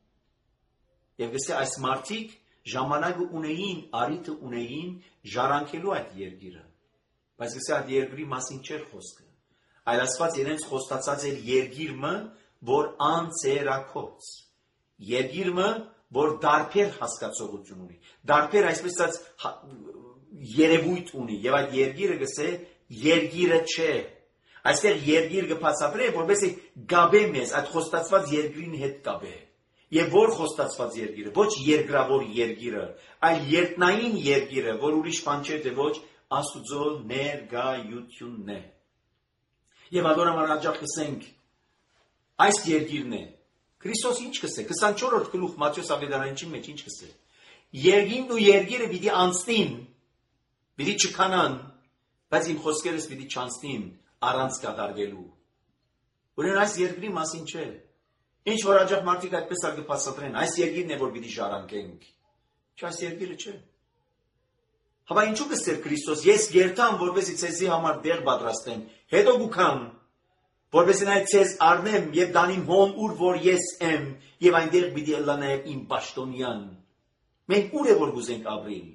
եւ գսե այս մարդիկ ժամանակը ունեին, արիթը ունեին ժառանգելու այդ երկիրը։ Բայց գսե այդ երկրի մասին չէր խոսքը։ Այլ Աստված իրենց խոստացած էր երկիրը, որ անցերակոց։ Երկիրը, որ դարբեր հասկացողություն ունի։ Դարբեր այսպես ասած երևույթ ունի, եւ այդ երկիրը գսե երկիրը չէ։ Այստեղ երկիր կբացատրե, որովհետեւ գաբե մեզ այդ խոստացված երկրին հետ գաբե։ Եվ որ խոստացված երկիրը, ոչ երկրավոր երկիրը, այլ երկնային երկիրը, որ ուրիշ բան չէ, թե ոչ Աստուծո ներկայությունն է։ Եվ ադորամար հաջող կսենք, այս երկիրն է։ Քրիստոս ինչ կսե, 24-րդ գլուխ Մատթեոս ավետարանչի մեջ ինչ կսե։ Երկինն ու երկիրը պիտի անցնին, պիտի չքանան, բայց իմ խոսքերս պիտի չանցնին առանց կատարվելու։ Ուրեմն այս երկրի մասին չէ։ Ինչ որ հաջող մարդիկ այդպես ալ կփաստադրեն, այս երկիրն է, որ պիտի ժառանգենք։ Չէ, այս երկիրը չէ։ Հավա ինչու կսեր Քրիստոս, ես գերտամ, որպեսզի ցեզի համար դեր պատրաստեմ, հետո գուքամ, որպեսզի նա ցեզ առնեմ եւ դանիմ հոն ուր որ ես եմ, եւ այնտեղ պիտի ելա նաեւ իմ պաշտոնյան։ Մենք ուր է որ գուզենք ապրել։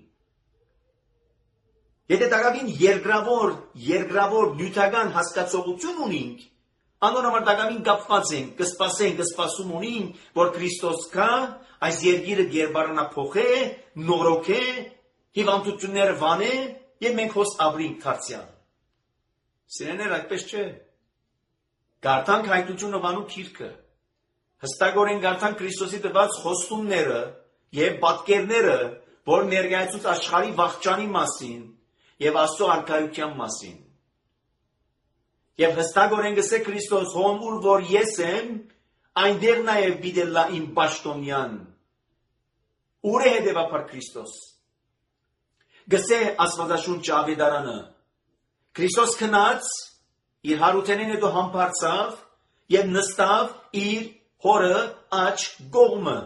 Եթե դակավին երկրավոր նյութական հասկացողություն ունենք, անոնհամար դակավին կապված ենք, կսպասում ունենք, որ Քրիստոս կա, այս երկիրը գերբարանա փոխե, նորոգե, հիվանդությունները վանե, եւ մենք հոս ապրենք դարձյալ։ Սիրեներ, այդպես չէ։ Գարտանք հայտնությունը վանու քիրքը։ Հստակորեն գարտանք Քրիստոսի տված խոստումները եւ պատկերները, որ ներկայացուց աշխարհի վաղճանի մասին եւ Աստծո արքայության մասին։ Եվ հստակորեն գսե Քրիստոս հոն ուր որ ես եմ, այնտեղ նաեւ պիտի լա իմ պաշտոնյան։ Ուր է հետևաբար Քրիստոս։ Գսե Աստվածաշունչ ավետարանը։ Քրիստոս քնած իր հարութենին հետո համբարձավ եւ նստավ իր հորը աջ կողմը։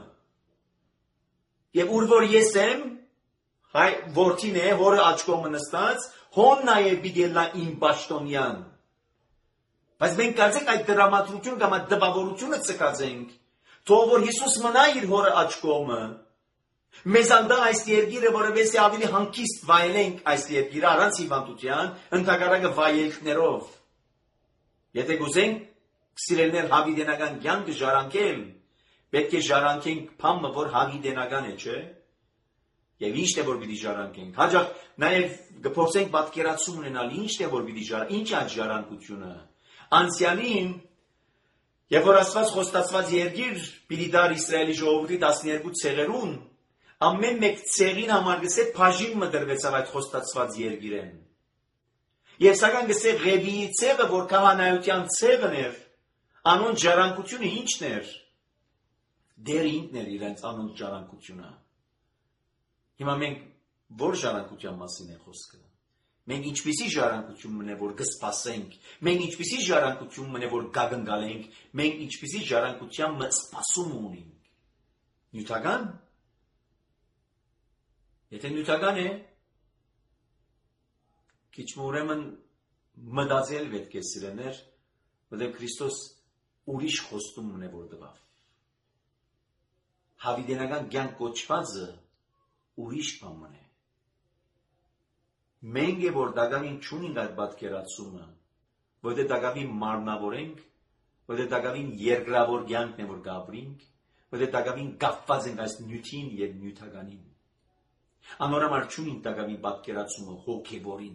Եվ ուր որ ես եմ, հայ որդին է հորը աջ կողմը նստած, հոն նաեւ պիտի լա իմ պաշտոնյան։ Բայց մենք կարծենք այդ դրամատրությունը կամ այդ դպավորությունը ցկացենք, թող որ Հիսուս մնա իր հորը աջ կողմը։ Մեզ անդա այս երկիրը, որովհետեւ ավելի հանգիստ վայելենք այս երկիրը առանց հիվանդության, ընդհակառակը վայելքներով։ Եթե գուզենք սիրելներ հավիդենական կյանքը ժառանգել, պետք է ժառանգենք բանը, որ հավիդենական է, չէ՞։ Եվ ինչ է որ պիտի ժառանգենք։ Հաջող նաև կփորձենք պատկերացում ունենալ ինչ է որ պիտի ինչ է այդ ժառանգությունը։ Անցյալին, երբ որ Աստված խոստացված երկիր պիտի դար Իսրայելի ժողովրդի 12 ցեղերուն, ամեն մեկ ցեղին համար գսե բաժին մդրվեցավ այդ խոստացված երկիրեն։ Եվ սակայն գսե Ղևիի ցեղը, որ քահանայության ցեղն էր, անոն ժառանգությունը ինչն էր։ Դեր ինքն էր իրենց անոն ժառանգությունը։ Հիմա մենք որ ժառանգության մասին է խոսքը։ Մենք ինչպիսի ժառանգություն մնե որ կսպասենք, մենք ինչպիսի ժառանգություն մնե որ գագնգալենք, մենք ինչպիսի ժառանգության սպասում ունենք։ Նյութական։ Եթե նյութական է, քիչ ուրեմն մտածել պետք է սիրեներ, որտեղ Քրիստոս ուրիշ խոստում ունի որ տվավ։ Հավիդենական կյանք կոչվածը ուրիշ բան է։ Մենք է որ դակավին չունենք այդ պատկերացումը, որտեղ դակավին մարմնավորենք, որտեղ դակավին երկրավոր կյանքն է որ գաբրինք, որտեղ դակավին կապված ենք այս նյութին եւ նյութականին։ Անորամար չունին տակավի պատկերացումը հոգևորին։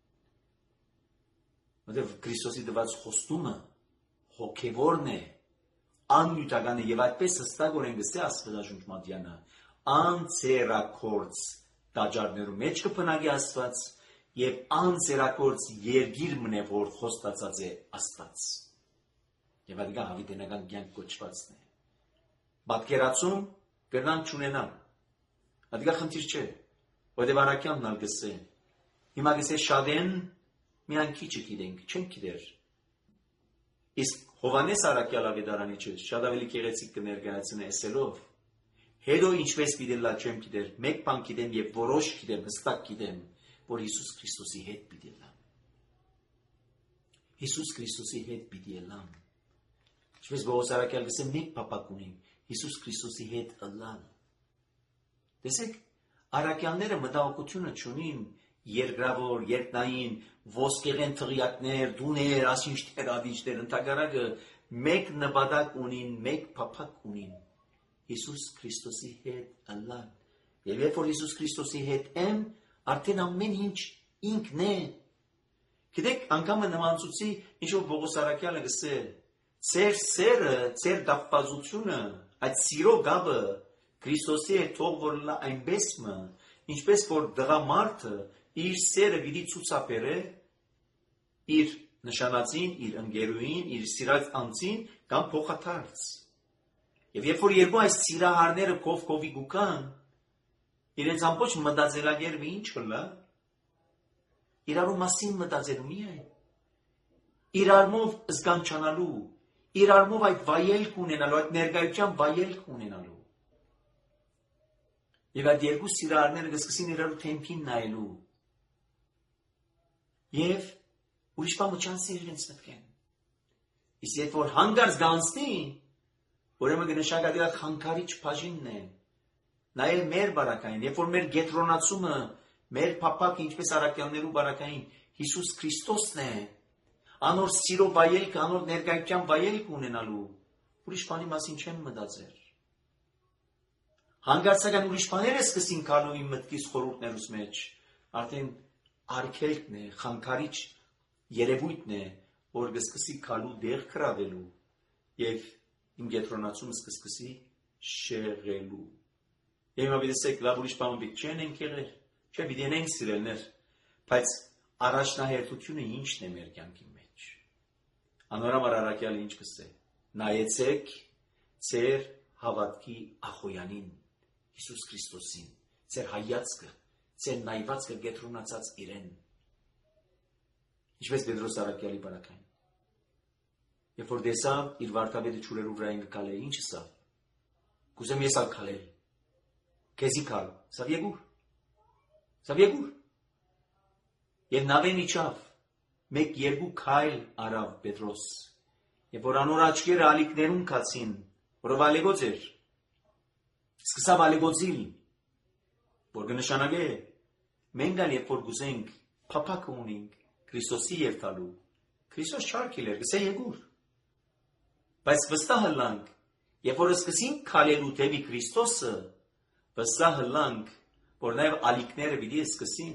Որտեղ Քրիստոսի դված խոստումը հոգևորն է, աննյութական է եւ այդպես հստակորեն գսե Աստվածաշունչ Մատյանը, անձերակորց տաճարներու մեջ կփնագի Աստված եւ անձերակորց երգիր մնե որ խոստացած է Աստված։ Եվ այդ հավիտենական կյանք կոչվածն է։ Պատկերացում կրնան չունենան։ Այդ խնդիր չէ։ Որտեղ արաքյանն ալ գսե։ Հիմա գսե շատեն միան քիչը գիտենք, չենք գիտեր։ Իսկ Հովանես Արաքյալ Ավետարանի չէ, շատ ավելի գեղեցիկ կներկայացնե ասելով։ Հետո ինչպես պիտելա չեմ գիտեր, մեկ բան գիտեմ եւ որոշ գիտեմ, հստակ գիտեմ, որ Հիսուս Քրիստոսի հետ պիտի լամ։ Հիսուս Քրիստոսի հետ պիտի լամ։ Ինչպես Պողոս Արաքյալ գսե մեկ փապակ ունին, Հիսուս Քրիստոսի հետ ըլլալ։ Տեսեք, Արաքյալները մտահոգությունը չունին երկրավոր, երկնային, ոսկեղեն թղիակներ, դուներ, ասինչ թերադիչներ, ընդհակառակը մեկ նպատակ ունին, մեկ փափակ ունին, Հիսուս Քրիստոսի հետ ըլլալ։ Եվ երբ որ Հիսուս Քրիստոսի հետ եմ, արդեն ամեն ինչ ինքն է։ Գիտեք, անգամ նմանցուցի, ինչ որ Պողոս Արաքյալը գսե, ծեր սերը, ծեր դապվածությունը, այդ սիրո գաբը Քրիստոսի հետ թող որ լա այնպես մը, ինչպես որ դղամարդը իր սերը պիտի ցուցաբերե իր նշանածին, իր ընկերուին, իր սիրած անձին կամ փոխադարձ։ Եվ երբ որ երկու այս սիրահարները կողքովի գուկան, իրենց ամբողջ մտածելակերպը ինչ կլա, իրարու մասին մտածելու միայն, իրարմով զգանչանալու, իրարմով այդ վայելք ունենալու, այդ ներկայության վայելք ունենալու։ Եվ այդ երկու սիրահարները կսկսին իրարու թեմքին նայելու։ Եվ ուրիշ բան չան սիրել իրենց մտքեն։ Իսկ երբ որ հանգարց գանցնի, ուրեմն կնշանակի այդ խանգարիչ բաժինն է։ Նայել մեր բարակային, երբ որ մեր գետրոնացումը, մեր փափակը ինչպես Արաքյալներու բարակային Հիսուս Քրիստոսն է, անոր սիրո վայելք, անոր ներկայության վայելք ունենալու, ուրիշ բանի մասին չեմ մտածել։ Հանգարցական ուրիշ բաները սկսին գալու իմ մտքից խորհուրդներուս մեջ, արդեն արգելքն է, խանգարիչ երևույթն է, որ կսկսի գալու դեղ կրավելու եւ իմ գետրոնացումը կսկսի շեղելու։ Եվ հիմա դեսեք, լավ ուրիշ բան պիտի չենք եղել, չէ, պիտի ենք սիրելներ, բայց առաջնահերթությունը ինչն է մեր կյանքի մեջ։ Անորամար Արաքյալը ինչ կսե։ Նայեցեք ձեր հավատքի ախոյանին, Հիսուս Քրիստոսին, ձեր հայացքը, ձեր նայվածքը գետրոնացած իրեն։ Ինչպես Պետրոս Արաքյալի բարակային։ Երբ որ տեսավ իր վարդապետը ճուրերու վրա ընկալել, ինչը սա։ Կուզեմ ես ալ քալել։ Քեզի քալ, սավ եկուր։ Սավ եկուր։ Եվ նավեն իջավ, մեկ երկու քայլ արավ Պետրոս։ Եվ որ անոր աչքերը ալիքներուն կացին, որով ալեգոց էր։ Սկսավ ալեգոցիլ, որ կնշանակե, մենք ալ երբ որ գուզենք, փափակը ունենք, Քրիստոսի երթալու, Քրիստոս չարքիլ էր, գսե եկուր։ Բայց վստահ հլանք, երբ որ սկսենք քալելու թեպի Քրիստոսը, վստահ հլանք, որ նաև ալիքները պիտի սկսին։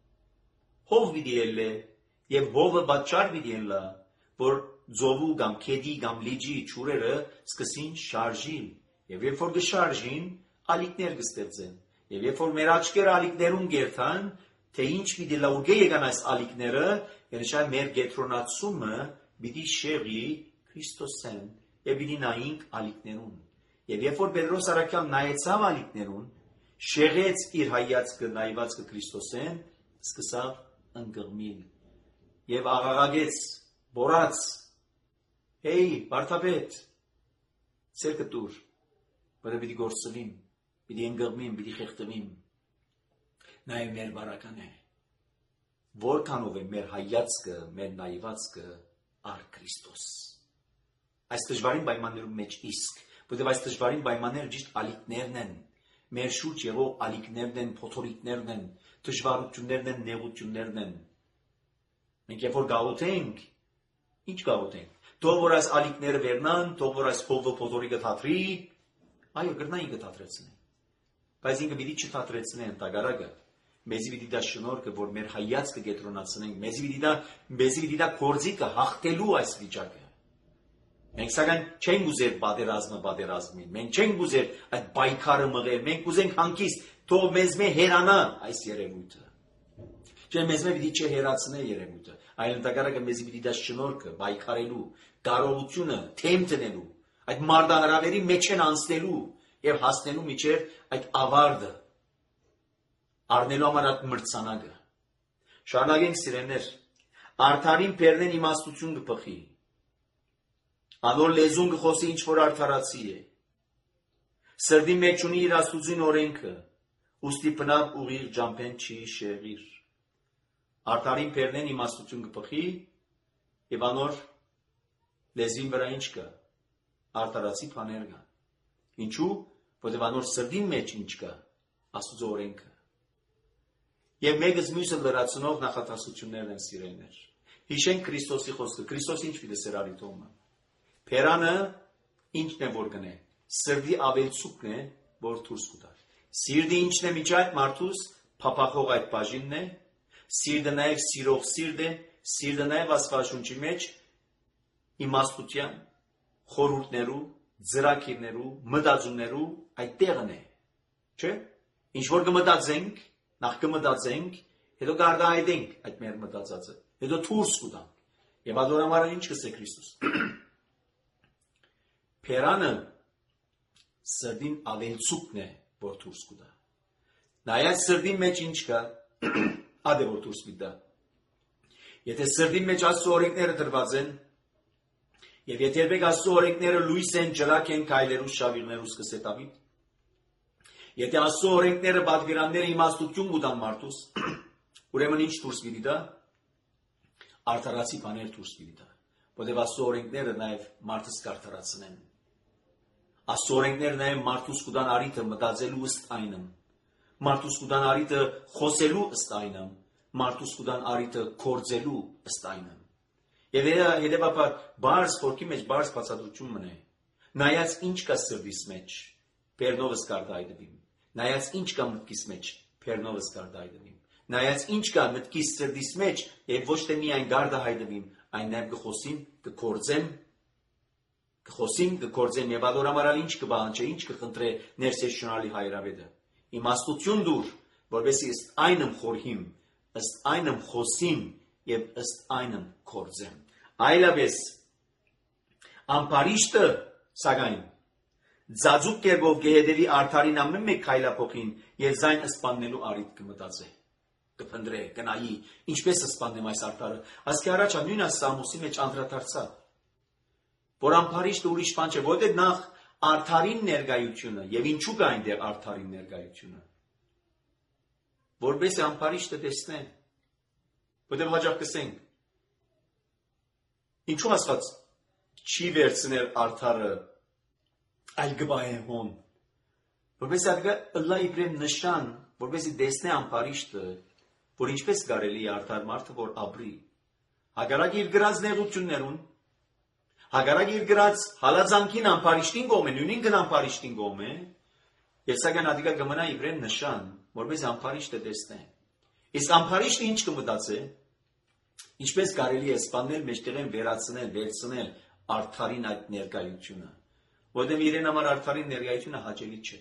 Հով պիտի ելլե, եւ հովը պատճառ պիտի ելլա, որ ձովու կամ քեդի կամ լիջի ճուրերը սկսին շարժիլ, եւ երբ որ գշարժին, ալիքներ կստեղծեն, եւ երբ որ մեր աչքերը ալիքներուն գերթան, թե ինչ պիտի լաուգե եկան այս ալիքները, ենշան մեր գետրոնացումը պիտի շեղի Քրիստոսեն, եւ պիտի նայինք ալիքներուն։ Եվ երբ որ Պետրոս Արաքյալն նայեցավ ալիքներուն, շեղեց իր հայացքը նայվածքը Քրիստոսեն, սկսավ ընկղմիլ եւ աղաղագեց, բորած, «Հեյ, վարդապետ, սեր կտուր, որը պիտի գործվիմ, պիտի ընկղմիմ, պիտի խեղդվիմ»։ Նաեւ մեր բարական է, որքանով է մեր հայացքը, մեր նայվածքը առ Քրիստոս։ Այս դժվարին պայմաններում մեջ իսկ, որտեղ այս դժվարին պայմանները ճիշտ ալիքներն են, մեր շուրջ եղող ալիքներն են, փոթորիկներն են, դժվարություններն են, նեղություններն են։ Մենք երբ որ գաղութենք, ինչ գաղութենք։ Թող որ այս ալիքները վերնան, թող որ այս հովը փոթորիկը թատրի, այո, գրնային կթատրեցնի։ Բայց ինքը պիտի չթատրեցնի ընդհակառակը։ Մեզի պիտի դա շնորհքը, որ մեր հայացքը կենտրոնացնենք, մեզի պիտի դա գործիքը հաղթելու այս վիճակը։ Մենք սակայն չենք ուզեր պատերազմին, մենք չենք ուզեր այդ պայքարը մղել, մենք ուզենք հանգիստ, թող մեզ հերանա այս երևույթը։ Չէ, մեզ պիտի չհերացնե երևույթը, այլ ընդհակառակը մեզի պիտի դա շնորհքը, պայքարելու, կարողությունը, թեմ դնելու, այդ մարտահրավերի մեջ են անցնելու եւ հասնելու միջև այդ ավարտը, առնելու համար այդ մրցանակը։ Շարունակենք սիրելիներ, արդարին բերնեն իմաստություն կփխի։ Անոր լեզուն կխոսի ինչ որ արդարացի է։ Սրդի մեջ ունի իր աստուծին օրենքը, ուստի բնավ ուղիղ ջամփեն չի շեղիր։ Արդարին բերնեն իմաստություն կփխի եւ անոր լեզին վրա ինչ կա։ Արդարացի բաներ կա։ Ինչու՞, որտեղ անոր սրդին մեջ ինչ կա։ Աստուծո օրենքը։ Եվ մեկս մյուսը լրացնող նախատասություններն են սիրելիներ։ Հիշենք Քրիստոսի խոսքը։ Քրիստոս ինչ պիտի սրարի թողնա։ Փերանը ինչն է որ գնե։ Սրդի ավելցուկն է, որ դուրս կտա։ Սիրտի ինչն է միջայ մարդուս փափախող այդ բաժինն է։ Սիրտը նաև սիրող սիրտ է, սիրտը նաև Աստվածաշունչի մեջ իմաստության, խորհուրդներու, ծրագիրներու, մտածումներու այդ տեղն է։ Չէ՞։ Ինչ որ կմտածենք, նախ կմտածենք, հետո կարտահայտենք այդ մեր մտածածը, հետո դուրս կտանք։ Եվ adorամարը ինչ կսե Քրիստոս։ Փերանը սրդին ավելցուկն է, որ դուրս կտա։ Նայած սրդի մեջ ինչ կա, ադե որ դուրս կտա։ Եթե սրդի մեջ Աստծո օրենքները դրված են, եւ եթե երբեք Աստծո օրենքները լույս են, ջրակ են, քայլերու շավիղներու սկսե Դավիթ, եթե Աստծո օրենքները պատվիրանները իմաստություն կտան մարդուս, ուրեմն ինչ դուրս կտի դա, արդարացի բաներ դուրս կտի դա, որտեղ Աստծո օրենքները նաեւ մարդուս կարդարացնեն։ Աստծո օրենքները նաև մարդուս կուտան արիթը մտածելու ըստ այնմ, մարդուս կուտան արիթը խոսելու ըստ այնմ, մարդուս կուտան արիթը գործելու ըստ այնմ։ Եվ հետևաբար բարձ խորքի մեջ բարձ բացատրություն մնե։ Նայած ինչ կա սրդիս մեջ, բերնովս կարտահայտվիմ։ Նայած ինչ կա մտքիս մեջ, բերնովս կարտահայտվիմ։ Նայած ինչ կա մտքիս սրդիս մեջ, եւ ոչ թե միայն կարտահայտվիմ, այն նաև կխոսիմ, կգործեմ եւ adorամարալ ինչ կբանջե, ինչ կխնդրե ներսեշնալի հայրավետը։ Իմաստություն դուր, որովհետեւ ըստ այնմ խորհիմ, ըստ այնմ խոսիմ եւ ըստ այնմ գործեմ։ Այլապես ամբարիշտը սակայն ձաձուկ կերպով կհետևի արդարին ամեն մեկ քայլափոխին եւ զայն սպաննելու առիթ կմտածե։ Կփնդրե, կնայի, ինչպես սպանեմ այս արդարը։ Ասկի առաջ նույն Սամոսի մեջ անդրադարձա, որ ամբարիշտը ուրիշ բան չէ, որտեղ նախ արդարին ներկայությունը եւ ինչու կա այնտեղ արդարին ներկայությունը։ Որպես ամբարիշտը տեսնեն, որտեղ հաջող կսենք։ Ինչու ասված չի վերցնել արդարը այլ գբայե հոն։ Որպես ադգա լա իբրեմ նշան, որպեսի տեսնե ամբարիշտը, որ ինչպես կարելի է արդար մարդը որ ապրի։ Հակառակ իր գրած նեղություններուն, հակառակ իր գրած հալածանքին ամբարիշտին կողմ է, նույնին ամբարիշտին կողմ է, եւ սակայն ադիգա կմնա իբրեմ նշան, որպես ամբարիշտը տեսնե։ Իսկ ամբարիշտը ինչ կմտածե։ Ինչպես կարելի է սպանել մեջտեղեն վերցնել արդարին այդ ներկայությունը, որտեղ իրեն համար արդարին ներկայությունը հաճելի չէ։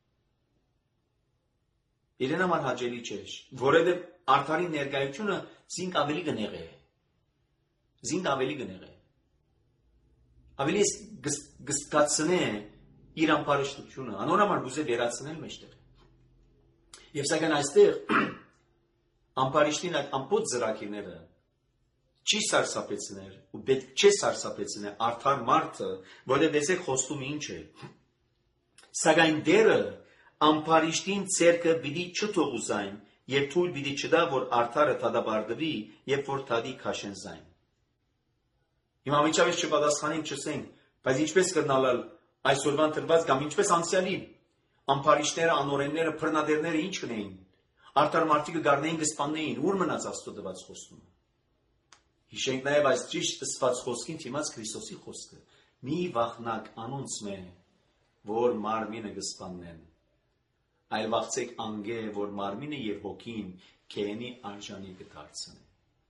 Իրեն համար հաճելի չէ, որովհետև արդարին ներկայությունը զինք ավելի գնեղ է։ Զինք ավելի գնեղ է։ Ավելի գստացնե իր ամբարիշտությունը, անոր համար գուզե վերացնել մեջտեղ։ Եվ սակայն այստեղ ամբարիշտին այդ ամբողջ ծրագիրները չի սարսափեցներ ու պետք չէ սարսափեցնել արդար մարդը, որտեղ դեսեք խոստումը ինչ է։ Սակայն դերը ամբարիշտին ցերկը պիտի չթողուզայն եւ թույլ պիտի չտա, որ արդարը դադարդվի եւ որ դադի քաշեն զայն։ Հիմա միջավայր չպատասխանենք չսենք, բայց ինչպես կնալալ այսօրվան դրված կամ ինչպես անցյալի ամբարիշտները, անօրենները, բռնադերները ինչ կնեին։ Արդար մարդիկը գարնեին կսպաննեին, ուր մնաց Աստծո տված խոստումը։ Հիշենք նաև այս ճիշտ ըսված խոսքին թիմած Քրիստոսի խոսքը. մի վախնակ անոնց մե, որ մարմինը կսպաննեն, այլ վախցեք անգե, որ մարմինը եւ հոգին քեյնի արժանի կդարձնեն։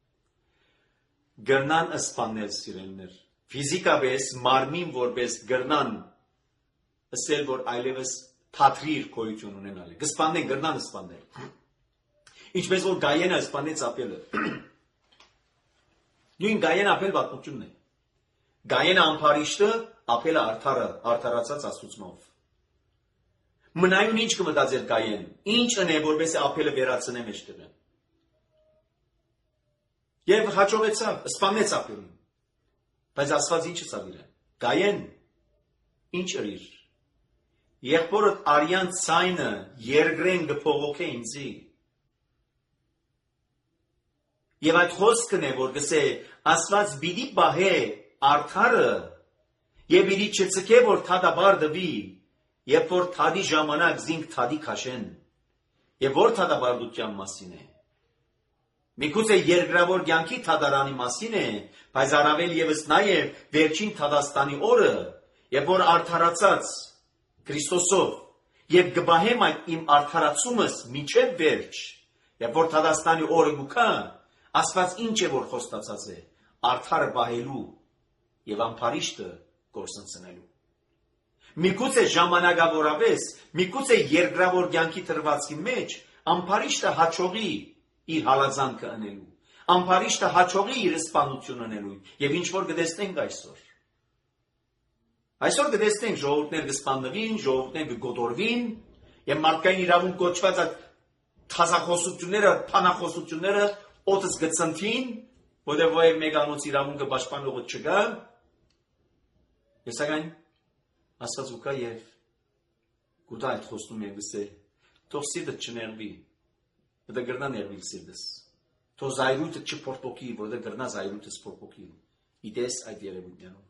Գրնան սպանել սիրելիներ, ֆիզիկապես մարմին որպես գրնան ասել, որ այլևս թատրիր գոյություն ունենալ է։ Կսպանեն, գրնան սպանել։ Ինչպես որ Գայենը սպանեց ապելը։ Նույն Գայեն ապել պատմությունն է։ Գայենը ամփարիշտը, ապելը արդարացած աստուծմով։ Մնայուն ինչ կմտածեր Գայեն, ինչն է, որպես ապելը վերացնե մեջտեղը։ Եվ հաջողեցավ, սպանեց ապելին։ Բայց Աստված ինչը ցավ իրեն։ Գայեն, ինչ ըրիր։ Եղբորդ արյան ցայնը երկրեն կփողոքե ինձի։ Եվ այդ խոսքն է, որ գսե Աստված բիդի բահե արդարը եւ իրի չծկե, որ թադաբար դվի, երբ որ թադի ժամանակ զինք թադի քաշեն, եւ որ թադաբարդության մասին է։ Միգուցե երկրավոր կյանքի թադարանի մասին է, բայց առավել եւս նաեւ վերջին թադաստանի օրը, երբ որ արդարացած Քրիստոսով եւ կբահեմ այդ իմ արդարացումս մինչեւ վերջ, երբ որ թադաստանի օրը գուքա, Աստված ինչ է որ խոստացած է, արդարը բահելու եւ ամփարիշտը գործընծնելու։ Միգուցե ժամանակավորապես, միգուցե երկրավոր կյանքի տրվածքի մեջ ամփարիշտը հաջողի իր հալածանքը անելու, ամփարիշտը հաջողի իր սպանություն անելու եւ ինչ որ կտեսնենք այսօր։ Այսօր կտեսնենք ժողովուրդներ կսպանվին, ժողովուրդներ կգոտորվին եւ մարդկային իրավունք կոչված այդ թազախոսությունները, փանախոսությունները օդս գծընթին, որտեղ մեգանոց իրավունքը պաշտպանողը չկա։ Սակայն Աստված ուկա եւ գուտա այդ խոստում եւ գսե թող սիրտը չներվի, որտեղ գրնա ներվի սիրտս։ Թող զայրույթը չփորփոքի, որտեղ գրնա զայրույթը սփորփոքի։ Իդես այդ երևույթներով։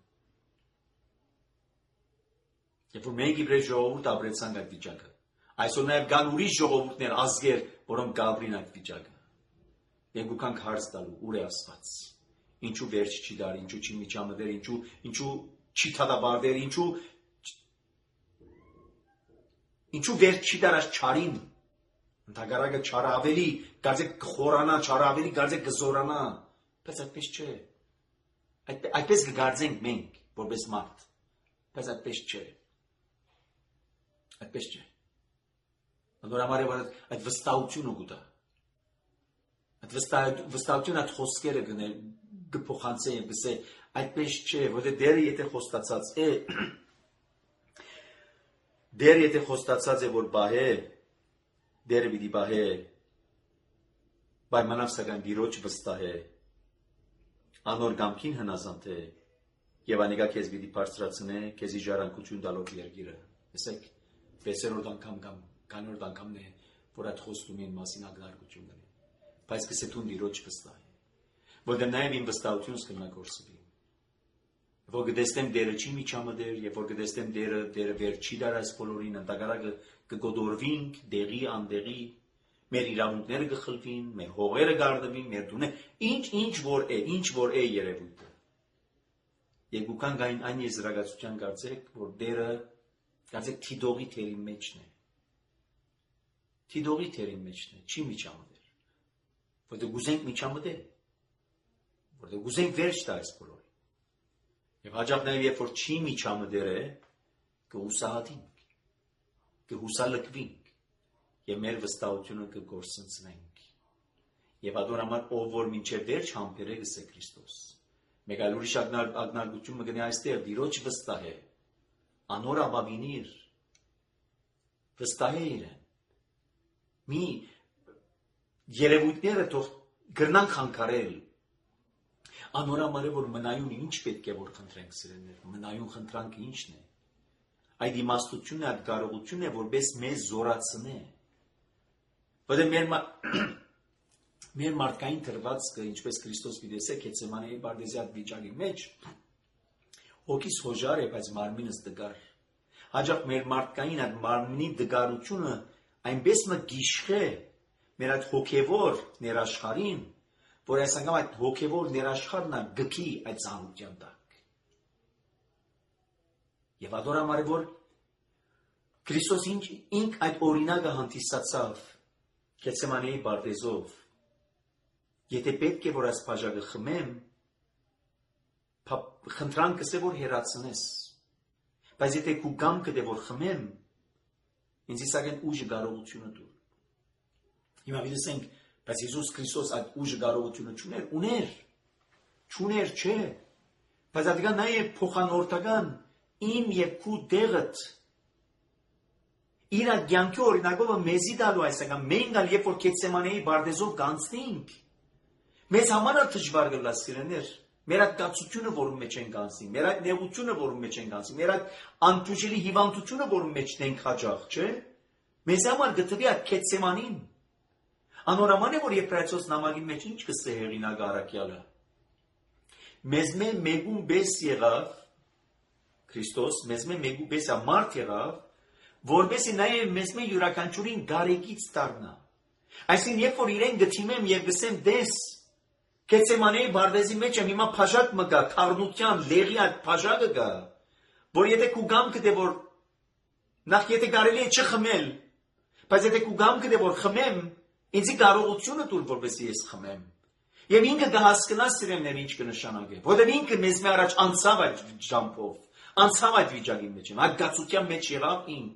Երբ որ մենք իբրե ժողովուրդ ապրեցանք այդ վիճակը, այսօր նաեւ կան ուրիշ ժողովուրդներ, ազգեր, որոնք կապրին այդ վիճակը։ Մենք ուքանք հարց տալու, ուր է Աստված։ Ինչու վերջ չի դարի, ինչու չի միջամտեր, ինչու չի թադաբարդեր, ինչու վերջ չի դարած չարին։ Ընդհակառակը չարը ավելի, կարծեք կխորանա, չարը ավելի, կարծեք կզորանա, բայց այդպես չէ։ Այդպես կգարձենք մենք, որպես մարդ, բայց այդպես չէ։ Այդպես չէ։ Նոր համար է, որ այդ վստահությունը գուտա։ Այդ վստահությունը այդ խոսքերը կփոխանցե եւ գսե այդպես չէ, որտեղ դերը եթե խոստացած է, դերը եթե խոստացած է, որ բահե, դերը պիտի բահե, պայմանավ սակայն դիրոջ վստահ է, անոր գամքին հնազանդ է, եւ անիկա քեզ պիտի բարձրացնե, քեզի ժառանգություն տալով երկիրը։ Տեսեք, 6-րդ անգամ կամ 20-րդ անգամն է, որ այդ խոստումին մասին ակնարկություն կանի։ Բայց կսեթուն դիրոջ վստահ է, որտեղ նաեւ իմ վստահությունս կնագործվի։ Որ կտեսնեմ դերը չի միջամտեր, եւ որ կտեսնեմ դերը վեր չի դարած բոլորին, ընդհակառակը կգոդորվինք դեղի անդեղի, մեր իրավունքները կխլվին, մեր հողերը կառնվին, մեր դունը, ինչ որ է երևույթը։ Եվ ուքան այն եզրակացության կարծեք, որ դերը կարծեք թիդողի թերի մեջն է։ Թիդողի թերի մեջն է, չի միջամտեր։ Որտեղ գուզենք միջամտել, որտեղ գուզենք վերջ տալ բոլորը։ Եվ հաջող նաև երբ որ չի միջամտեր է, կհուսահատենք, կհուսալքվենք եւ մեր վստահությունը կգործընծնենք։ Եվ ադոր համար ով որ մինչև վերջ համբեր է գսե Քրիստոս։ Մեկ այլ ուրիշ ակնարկություն մգնի այստեղ դիրոջ վստահ է, անոր ապավինիր, վստահ է իրեն։ Մի երևույթները թող գրնանք խանգարել։ Անոր համար է, որ մնայուն ինչ պետք է որ խնդրենք սիրելիներ, մնայուն խնդրանքը ինչն է։ Այդ իմաստությունն է, այդ կարողությունն է, որպես մեզ զորացնե։ Որտեղ մեր մարդկային թրվածքը, ինչպես Քրիստոս պիտեսեք Գեթսեմանեի Պարդեզիատ վիճակի մեջ, հոգիս հոժար է, բայց մարմինս դգար։ Հաջող մեր մարդկային այդ մարմնի դգարությունը այնպես մը գիշխե մեր այդ հոգևոր ներաշխարին, որ այս անգամ այդ հոգևոր ներաշխարն է գքի այդ ծանրության տակ։ Եվ ադոր համար է, որ Քրիստոս ինք այդ օրինակը հանդիսացավ Գեթսեմանեի բարտեզով։ Եթե պետք է որ այս բաժակը խմեմ, խնդրանքս է որ հեռացնես։ Բայց եթե քու գամքը դե որ խմեմ, ինձ իսակեն ուժը կարողությունը դուր։ Հիմա վիլսենք, բայց Հիսուս Քրիստոս այդ ուժը կարողությունը չուներ, չէ։ Բայց ադիգա նաև փոխանորդական իմ եւ քու դեղդ իր կյանքի օրինակով մեզի դալու այսական մենք ալ երբ որ Գեթսեմանեի բարտեզով կանցնենք մեզ համար դժվար կլա սիրեներ մեր այդ կացությունը որում մեջ ենք անցնի մեր այդ նեղությունը որում մեջ ենք անցնի մեր այդ անտուժելի հիվանդությունը որում մեջ ենք հաջող չէ մեզ համար գտվի այդ Գեթսեմանին անորաման է որ Եբրայեցոս նամակի մեջ ինչ կսե հեղինակ առաքյալը մեզ մեկուն բես եղավ Քրիստոս մեզ մեկու բես մարդ եղավ որբեսի նաև մեզ յուրաքանչյուրին գարեգից դառնա այսինքն երբ որ իրեն գտիմեմ եւ գսեմ դես Գեթսեմանեի բարտեզի մեջ եմ հիմա փաժակ մը գա թարնության լեղի այդ փաժակը գա որ եթե քու գամքը դե որ նախ եթե կարելի է չխմել բայց եթե քու գամքը դե որ խմեմ ինձի կարողությունը դուր որբեսի ես խմեմ եւ ինքը կհասկանա սիրելիներ ինչ կնշանակի որովհետեւ ինքը մեզ մի առաջ անցավ այդ ճամփով անցավ այդ վիճակի մեջ այդ գացության մեջ եղավ ինք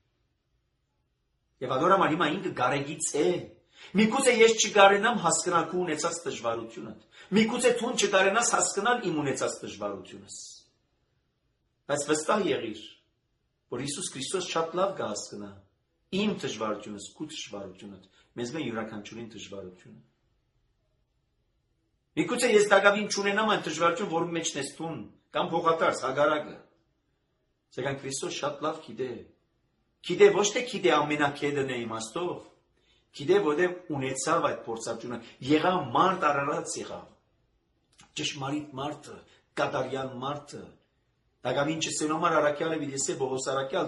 եւ adorama հիմա ինքը գարեգից է միգուցե ես չկարենամ հասկանալ քու ունեցած դժվարությունը միգուցե ցուն չկարենաս հասկանալ իմ ունեցած դժվարությունս բայց վստահ եղիր որ Հիսուս Քրիստոս շատ լավ կհասկանա իմ դժվարությունս քու դժվարությունդ մեզ յուրաքանչյուրին դժվարությունը միգուցե ես դակավին չունենամ այն դժվարություն որում մեջն ես ցուն կամ փոխադարձ հագարակը Սակայն Քրիստոս շատ լավ գիտե ոչ թե գիտե ամենակեդն է իմաստով, գիտե որտեղ ունեցավ այդ փորձառությունը, եղավ մարդ արարած եղավ, ճշմարիտ մարդը, կատարյալ մարդը, դակավին չսենոմար առաքյալը վիդեսե Բողոս առաքյալ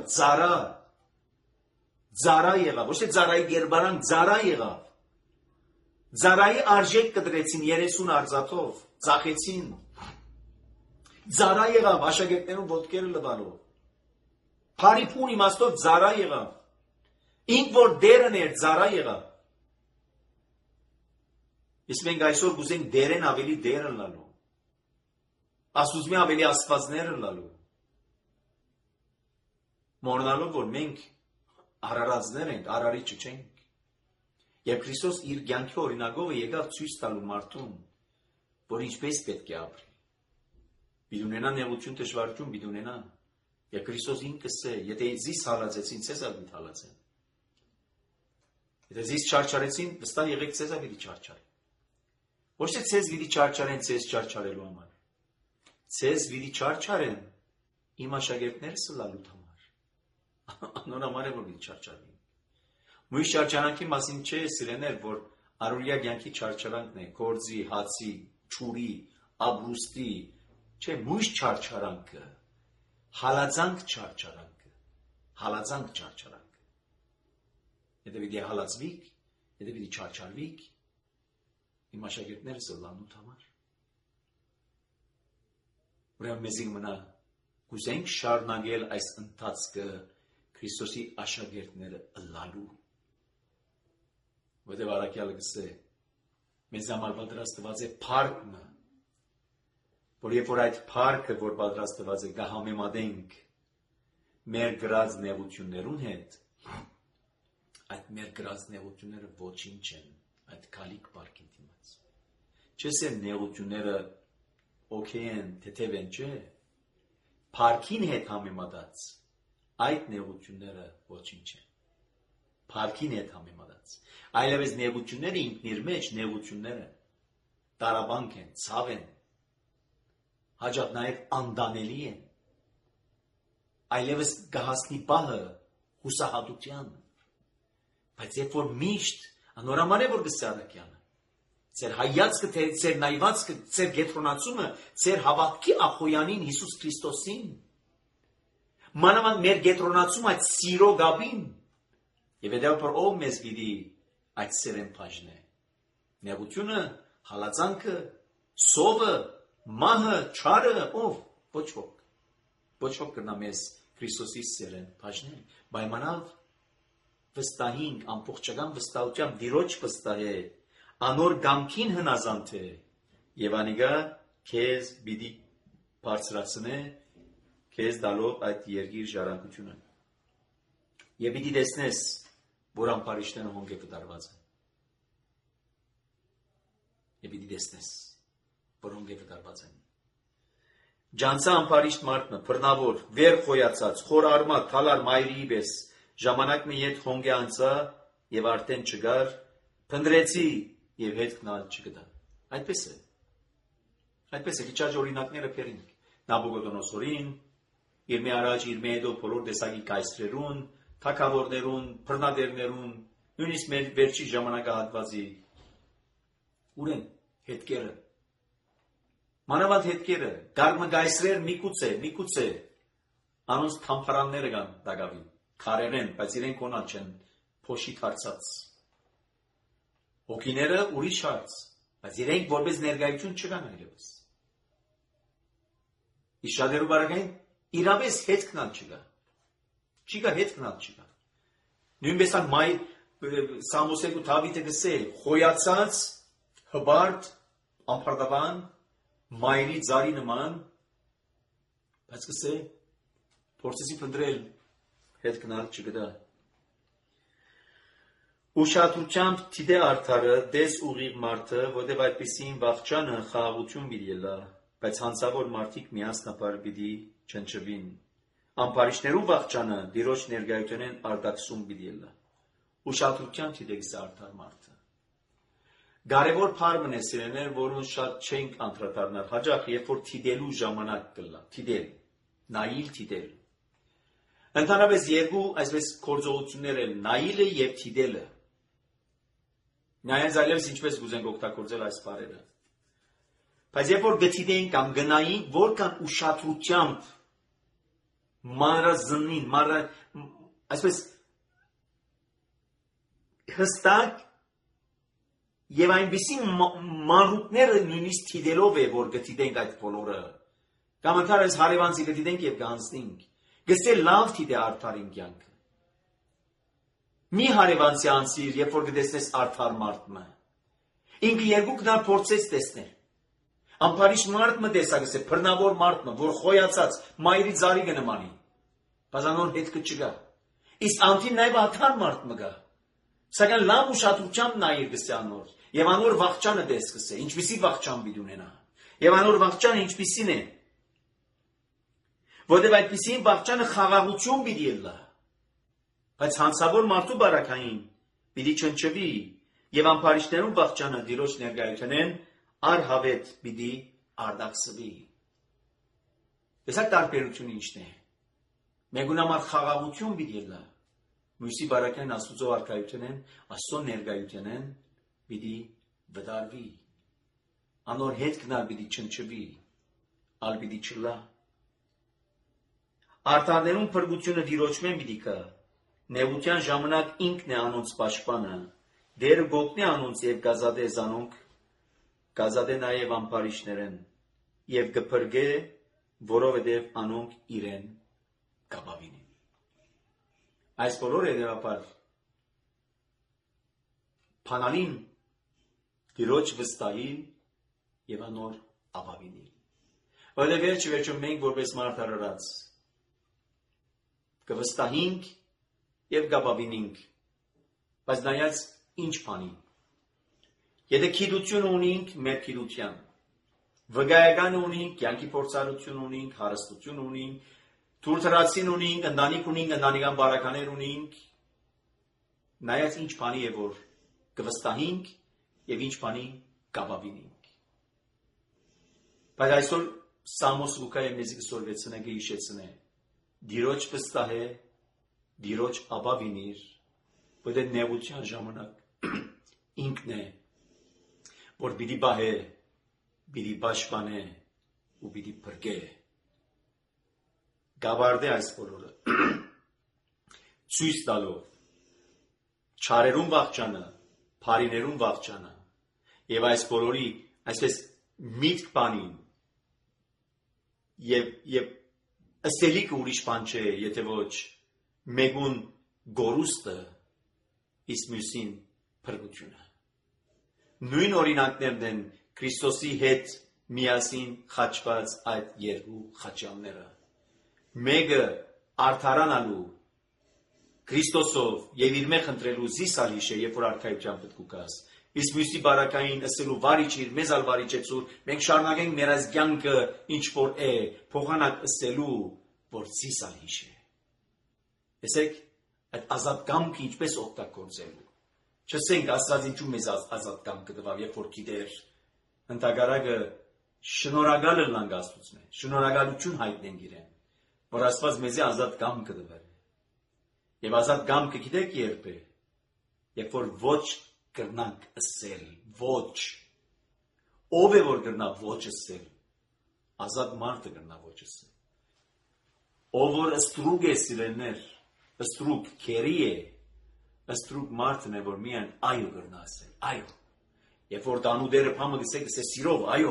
ձարա եղավ, ոչ թե ձարայի գերբարան ձարա եղավ, ձարայի արժեք կտրեցին 30 արծաթով, ծախեցին, ձարա եղավ աշակերտներուն ոտքերը լվալով, Փարիփուն իմաստով ձարա եղավ, ինք որ դերն էր ձարա եղավ, իսկ մենք այսօր գուզենք դերեն ավելի դերը լալու, ասուզմի ավելի աստվածները լալու, մորնալով որ մենք արարածներ ենք, արարիչը չենք, եւ Քրիստոս իր կյանքի օրինակով եկավ ցույց տալու մարդուն, որ ինչպես պետք է ապրի, պիտի ունենա նեղություն դժվարություն պիտի ունենա Եվ Քրիստոս ինքս է, եթե զիս հալածեցին, ցեզ ալիտ հալածեն։ Եթե զիս չարչարեցին, վստահ եղեք ցեզ ալիտ չարչարեն։ Ոչ թե ցեզ վիդի չարչարեն, ցեզ չարչարելու համար։ Ցեզ վիդի չարչարեն, իմ աշակերտներս լալու համար։ Անոր համար է որ վիդի չարչարվին։ Մույս չարչարանքի մասին չէ սիրեներ, որ առօրյա կյանքի չարչարանքն է, գործի, հացի, ճուրի, աբրուստի, չէ, մույս չարչարանքը Հալածանք չարչարանքը։ Եթե պիտի հալածվիք, եթե պիտի չարչարվիք, իմ աշակերտներս լանուտ համար։ Ուրեմն մեզի մնա կուզենք շարունակել այս ընթացքը Քրիստոսի աշակերտները լալու։ Որտեղ առաքյալը գսե, մեզ համար պատրաստված է փառքը որ երբ որ այդ փառքը, որ պատրաստված է, կհամեմատենք մեր գրած նեղություններուն հետ, այդ մեր գրած նեղությունները ոչինչ են, այդ գալիք փառքին դիմաց։ Չես է նեղությունները օքեյ են, թեթև են, չէ։ Փառքին հետ համեմատած, այդ նեղությունները ոչինչ են։ Փառքին հետ համեմատած։ Այլևս նեղությունները ինքն իր մեջ նեղություններ են, տարաբանք են, ցավ են, հաջող նաև անդանելի են, այլևս գահասնի պահը հուսահատության, բայց երբ որ միշտ, անորաման է որ գսե առաքյալը, ձեր հայացքը, ձեր նայվածքը, ձեր գետրոնացումը, ձեր հավատքի ախոյանին Հիսուս Քրիստոսին, մանավանդ մեր գետրոնացում այդ սիրո գաբին, եւ հետեւաբար ով մեզ գիտի այդ սերեն բաժնե, նեղությունը, հալածանքը, սովը, Մահը, չարը, ով, ոչ ոք կնա մեզ Քրիստոսի սերն բաժնել պայմանալ վստահին ամբողջական վստահությամբ դիրոջ վստահե անոր գամքին հնազանդ է եւ անիգա քեզ բիդի բարձրացնե քեզ դալով այդ երկիր ժառանգությունը եւ պիտի տեսնես որ ամբարիշտները հոնգե վտարված են եւ պիտի տեսնես որ հոնգե վտարված են ջանցա ամբարիշտ մարդը բռնավոր վեր խոյացած խոր արմատ թալար մայրի պես ժամանակ մի ետ հոնգե անցա եւ արդեն չգար փնդրեցի եւ հետ գնալ չգտա այդպես է քիչ օրինակները փերինք Նաբուկոդոնոսորին իր մի առաջ իր մի հետո բոլոր տեսակի կայսրերուն թագավորներուն բռնադերներուն նույնիսկ մեր վերջի ժամանակահատվածի ուրեն հետքերը մանավանդ հետքերը գարմագայսրեր միգուցե անոնց թամփարանները կան դակավին քարերեն բայց իրենք կոնալ չեն փոշի դարձած հոգիները ուրիշ հարց բայց իրենք որպես ներկայություն չկան այլևս իշադերու բարակային իրավես հետ կնալ չկա հետ կնալ չկա նույնպես ան մայ Սամոսեգու Դավիթը գսե խոյացած հբարդ ամփարդավան մայրի ծարի նման բայց գսե փորձեցի փնդրել հետ կնալ չգտա ուշադրությամբ դիտե արդարը դես ուղիղ մարդը որտեղ այդպիսին վախճանը խաղաղություն պիտի ելա բայց հանցավոր մարդիկ միասնաբար պիտի չնչվին ամբարիշներու վախճանը դիրոջ ներկայությունեն արդակսում պիտի ելա ուշադրությամբ դիտեք սա արդար մարդը կարևոր բառն է սիրեներ որոնց շատ չենք անդրադառնալ հաջող երբ որ դիտելու ժամանակ կլա դիտել նայել դիտել ընդհանրապես երկու այսպես գործողություններ են նայելը եւ դիտելը նայած այլևս ինչպես գուզենք օգտագործել այս բառերը բայց երբ որ գտիդեին կամ գնային որքան ուշադրությամբ մանրազնին այսպես հստակ եւ այնպիսի մանրուքները նույնիսկ դիտելով է որ գտիդենք այդ բոլորը կամ ընդհանրապես հարևանցի գտիդենք եւ գանցնենք գսել լավ դիտե արդարին կյանքը մի հարևանցի անցիր երբ որ գտեսնես արդար մարդը ինքը երկուքն ալ փորձեց տեսնել ամբարիշտ մարդը տեսա գսե բռնավոր մարդը որ խոյացած մայրի ծարի գնմանի բազանոն հետքը չկա իսկ անտին նաեւ արդար մարդը գա սակայն լավ ուշադրությամբ նայիր գսե անոր եւ անոր վախճանը դես գսե ինչպիսի վախճան պիտի ունենա եւ անոր վախճանը ինչպիսին է որտեղ այդպիսին վախճանը խաղաղություն պիտի ելա բայց հանցավոր մարդու բարակային պիտի չնչվի եւ ամբարիշտներուն վախճանը դիրոջ ներկայությունեն արհավետ պիտի արդակսվի Տեսակ տարբերությունը ինչն է մեկուն համար խաղաղություն պիտի ելա մյուսի բարակային աստուծո արքայությունեն աստծո ներկայությունեն պիտի վտարվի անոր հետ գնալ պիտի չնչվի ալ պիտի չլա արդարներուն փրկությունը դիրոջմեն պիտի կա նեղության ժամանակ ինքն է անոնց պաշտպանը դեր գոտնի անոնց եւ գազադե զանոնք գազադե նաեւ ամբարիշներեն եւ գփրկե որովհետեւ անոնք իրեն կապավինին այս բոլորը դեպաբար փանալին դիրոջ վստահին եւ անոր ապավինին որովհետեւ վերջը մենք որպես մարդ արարած կվստահինք եւ կապավինինք բայց նայած ինչ բանի եթե գիտություն ունենք մեր գիտության վգայական ունենք կյանքի փորձառություն ունենք հարստություն ունենք թուրթրացին ունենք ընտանիք ունենք ընտանեկան բարականեր ունենք նայած ինչ բանի է որ կվստահինք եւ ինչ բանի կապավինինք բայց այսօր Սամոս Լուկայի մեզի կսորվեցնե գիշեցնե դիրոջ վստահե դիրոջ ապավինիր որտեղ նեղության ժամանակ ինքն է որ պիտի բահե պիտի պաշտպանե ու պիտի փրկե գավարդե այս բոլորը ցույց տալով չարերուն վախճանը բարիներուն վախճանը եւ այս բոլորի այսպես միտք բանին եւ Ըստելիքը ուրիշ բան չէ, եթե ոչ մեկուն գորուստը, իսկ մյուսին փրկությունը։ Նույն օրինակներն են Քրիստոսի հետ միասին խաչված այդ երկու խաչյալները։ Մեկը արդարանալու Քրիստոսով եւ իր մեջ ընտրելու զիսալիշ է, երբ որ արքայության պետքուկաս։ Իսկ մյուսի բարակային ասելու վարիչ իր մեզ ալ վարիչ է ցուր, մենք շարունակենք մեր այս կյանքը ինչ որ է, փոխանակ ասելու, որ զիսալիշ է։ Տեսեք, այդ ազատ կամքը ինչպես օգտագործելու։ Չասենք Աստված ինչու մեզ ազատ կամքը տվավ, երբ որ գիտեր, ընդհանրակը շնորհակալ լանք Աստծուն է, շնորհակալություն հայտնենք իրեն, որ Աստված մեզ ազատ կամքը տվել։ Եվ ազատ կամքը գիտեք երբ է, երբ որ ոչ կրնանք ասել, ոչ։ Ով է որ կրնա ոչ ասել, ազատ մարդը կրնա ոչ ասել։ Ով որ ստրուկ է սիրելներ, ստրուկ քերի է, ստրուկ մարդն է, որ միայն այո կրնա ասել, այո։ Երբ որ տանուդերը փամը գսեք, գսե սիրով, այո։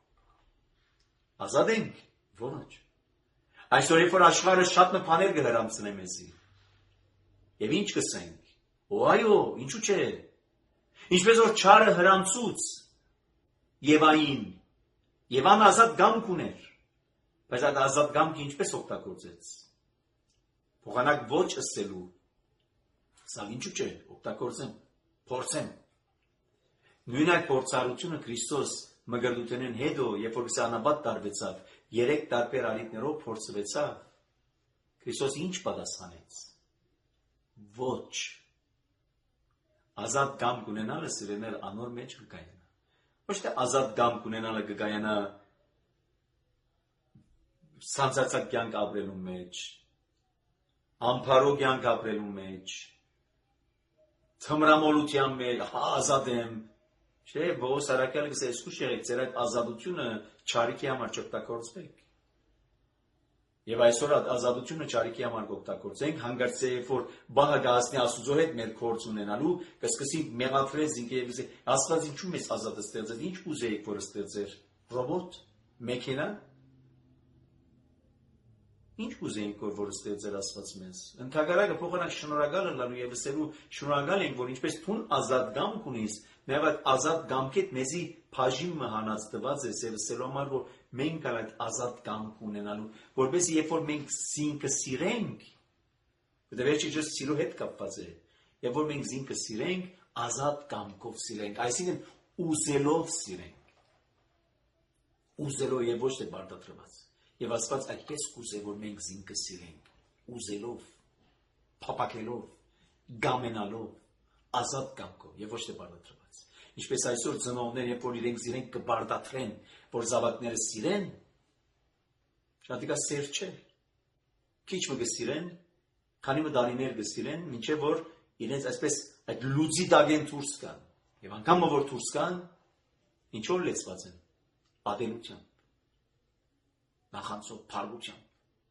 Ազատ ենք, ոչ։ Այսօր երբ որ աշխարհը շատ բաներ կհրամցնե մեզի, եւ ինչ կսենք, այո, ինչու՞ չէ։ Ինչպես որ չարը հրամցուց Եվային, Եվան ազատ կամք ուներ, բայց այդ ազատ կամքը ինչպես օգտագործեց։ Փոխանակ ոչ ասելու, սա ինչու՞ չէ, օգտագործեմ, փորձեմ։ Նույն այդ փորձառությունը Քրիստոս մգրդութենեն հետո, երբ որ սանաբադ տարվեցավ, 3 տարբեր արիտներով փորձվեցավ, Քրիստոս ինչ պատասխանեց։ Ոչ։ Ազատ կամք ունենալը սիրելիներ անոր մեջ կգայանա։ Ոչ թե ազատ կամք ունենալը կգայանա սանձացած կյանք ապրելու մեջ, ամփարո կյանք ապրելու մեջ, թմրամոլության մեջ, ազատ եմ, չէ, Պողոս առաքյալը գսե «Իսկույն եղեք, ձեր այդ ազատությունը չարիքի համար չօգտագործեք»։ Եվ այսօր ազատությունը չարիքի համար կօգտագործենք, հանգարց է, որ բահը գահացնի Աստուծո հետ մեր գործ ունենալու, կսկսի մեղադրել զինքեր, Աստված ինչու մեզ ազատ ստեղծեց, ինչ կուզեիք, որ ստեղծեր, ռոբոտ, մեքենա, ինչ կուզեինք, որ ստեղծեր Աստված մեզ։ Ընդհանրակը փոխանակ շնորհակալ լինելու եւ ասելու շնորհակալ ենք, որ ինչպես թուն ազատ կամք ունիս, նաեւ այդ ազատ կամքիդ մեզի բաժինը հանած տված է, եւ ասելու համար, որ մենք այդ ազատ կամք ունենալու, որովհետեւ երբ որ մենք զինքը սիրենք, դա վերջի ճիշտ սիրո հետ կապված է, եւ որ մենք զինքը սիրենք, ազատ կամքով սիրենք, այսինքն ուզելով սիրենք, ուզելով եւ ոչ թե բարդատրված։ Եվ Աստված այդպես կուզե, որ մենք զինքը սիրենք, ուզելով, փափակելով, գամենալով, ազատ կամքով եւ ոչ թե բարդատրված։ Ինչպես այսօր ծնողները, երբ որ իրենք զիրենք կբարդատրեն, որ զավակները սիրեն, շատիկա սեր չէ։ Քիչ մը կսիրեն, քանի մը դարիներ կսիրեն, մինչեւ որ իրենց այսպես այդ լուծի դագեն դուրս կան։ Եվ անգամ որ դուրս կան, ինչով լեցված են, ադելությամբ, նախանցով, փառությամբ։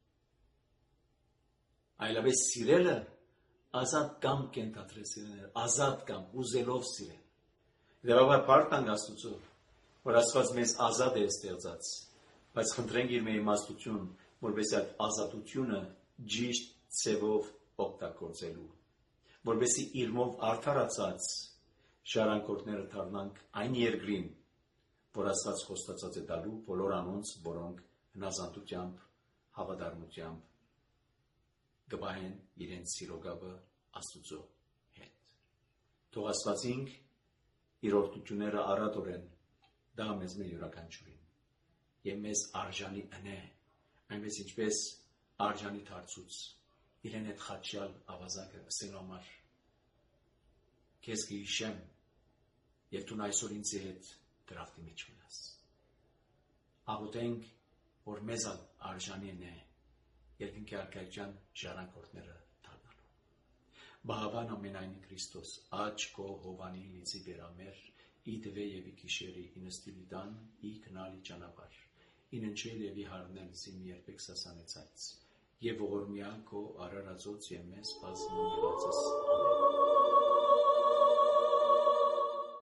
Այլապես սիրելը ազատ կամք կենթադրել սիրելը, ազատ կամք, ուզելով սիրել։ Դեռաբար բարդանք Աստծո, որ Աստված մեզ ազատ է ստեղծած, բայց խնդրենք իր մեր իմաստություն, որպես այդ ազատությունը ճիշտ ցևով օգտագործելու, որպեսզի իրմով արդարացած ժառանգորդները դառնանք այն երկրին, որ Աստված խոստացած է տալու բոլոր անոնց, որոնք հնազանդությամբ, հավատարմությամբ գբային իրենց սիրողավը Աստուծո հետ։ Թող Աստվածինք իր օրդությունները առատորեն դա մեզ մեր յուրաքանչյուրին եւ մեզ արժանի ընե, այնպես ինչպես արժանի դարձուց իրեն այդ խաչյալ ավազակը ասելու համար քեզ կհիշեմ եւ դու այսօր ինձ հետ դրախտի մեջ մնաս։ Աղոթենք, որ մեզ արժանի է երկնքի արքայության ժառանգորդները դառնալու։ Բահավան ամենայնի Քրիստոս, աչ քո հովանի լիցի վերամեր, ի դվե եւ ի գիշերի ինստիլիտան, ի քնալի ճանապարհ, իննչել եւ ի հարնել զիմ երբեք սասանեցած, եւ ողորմյան քո արարածոց եւ մեզ բազմում եղածս։ Ամեն։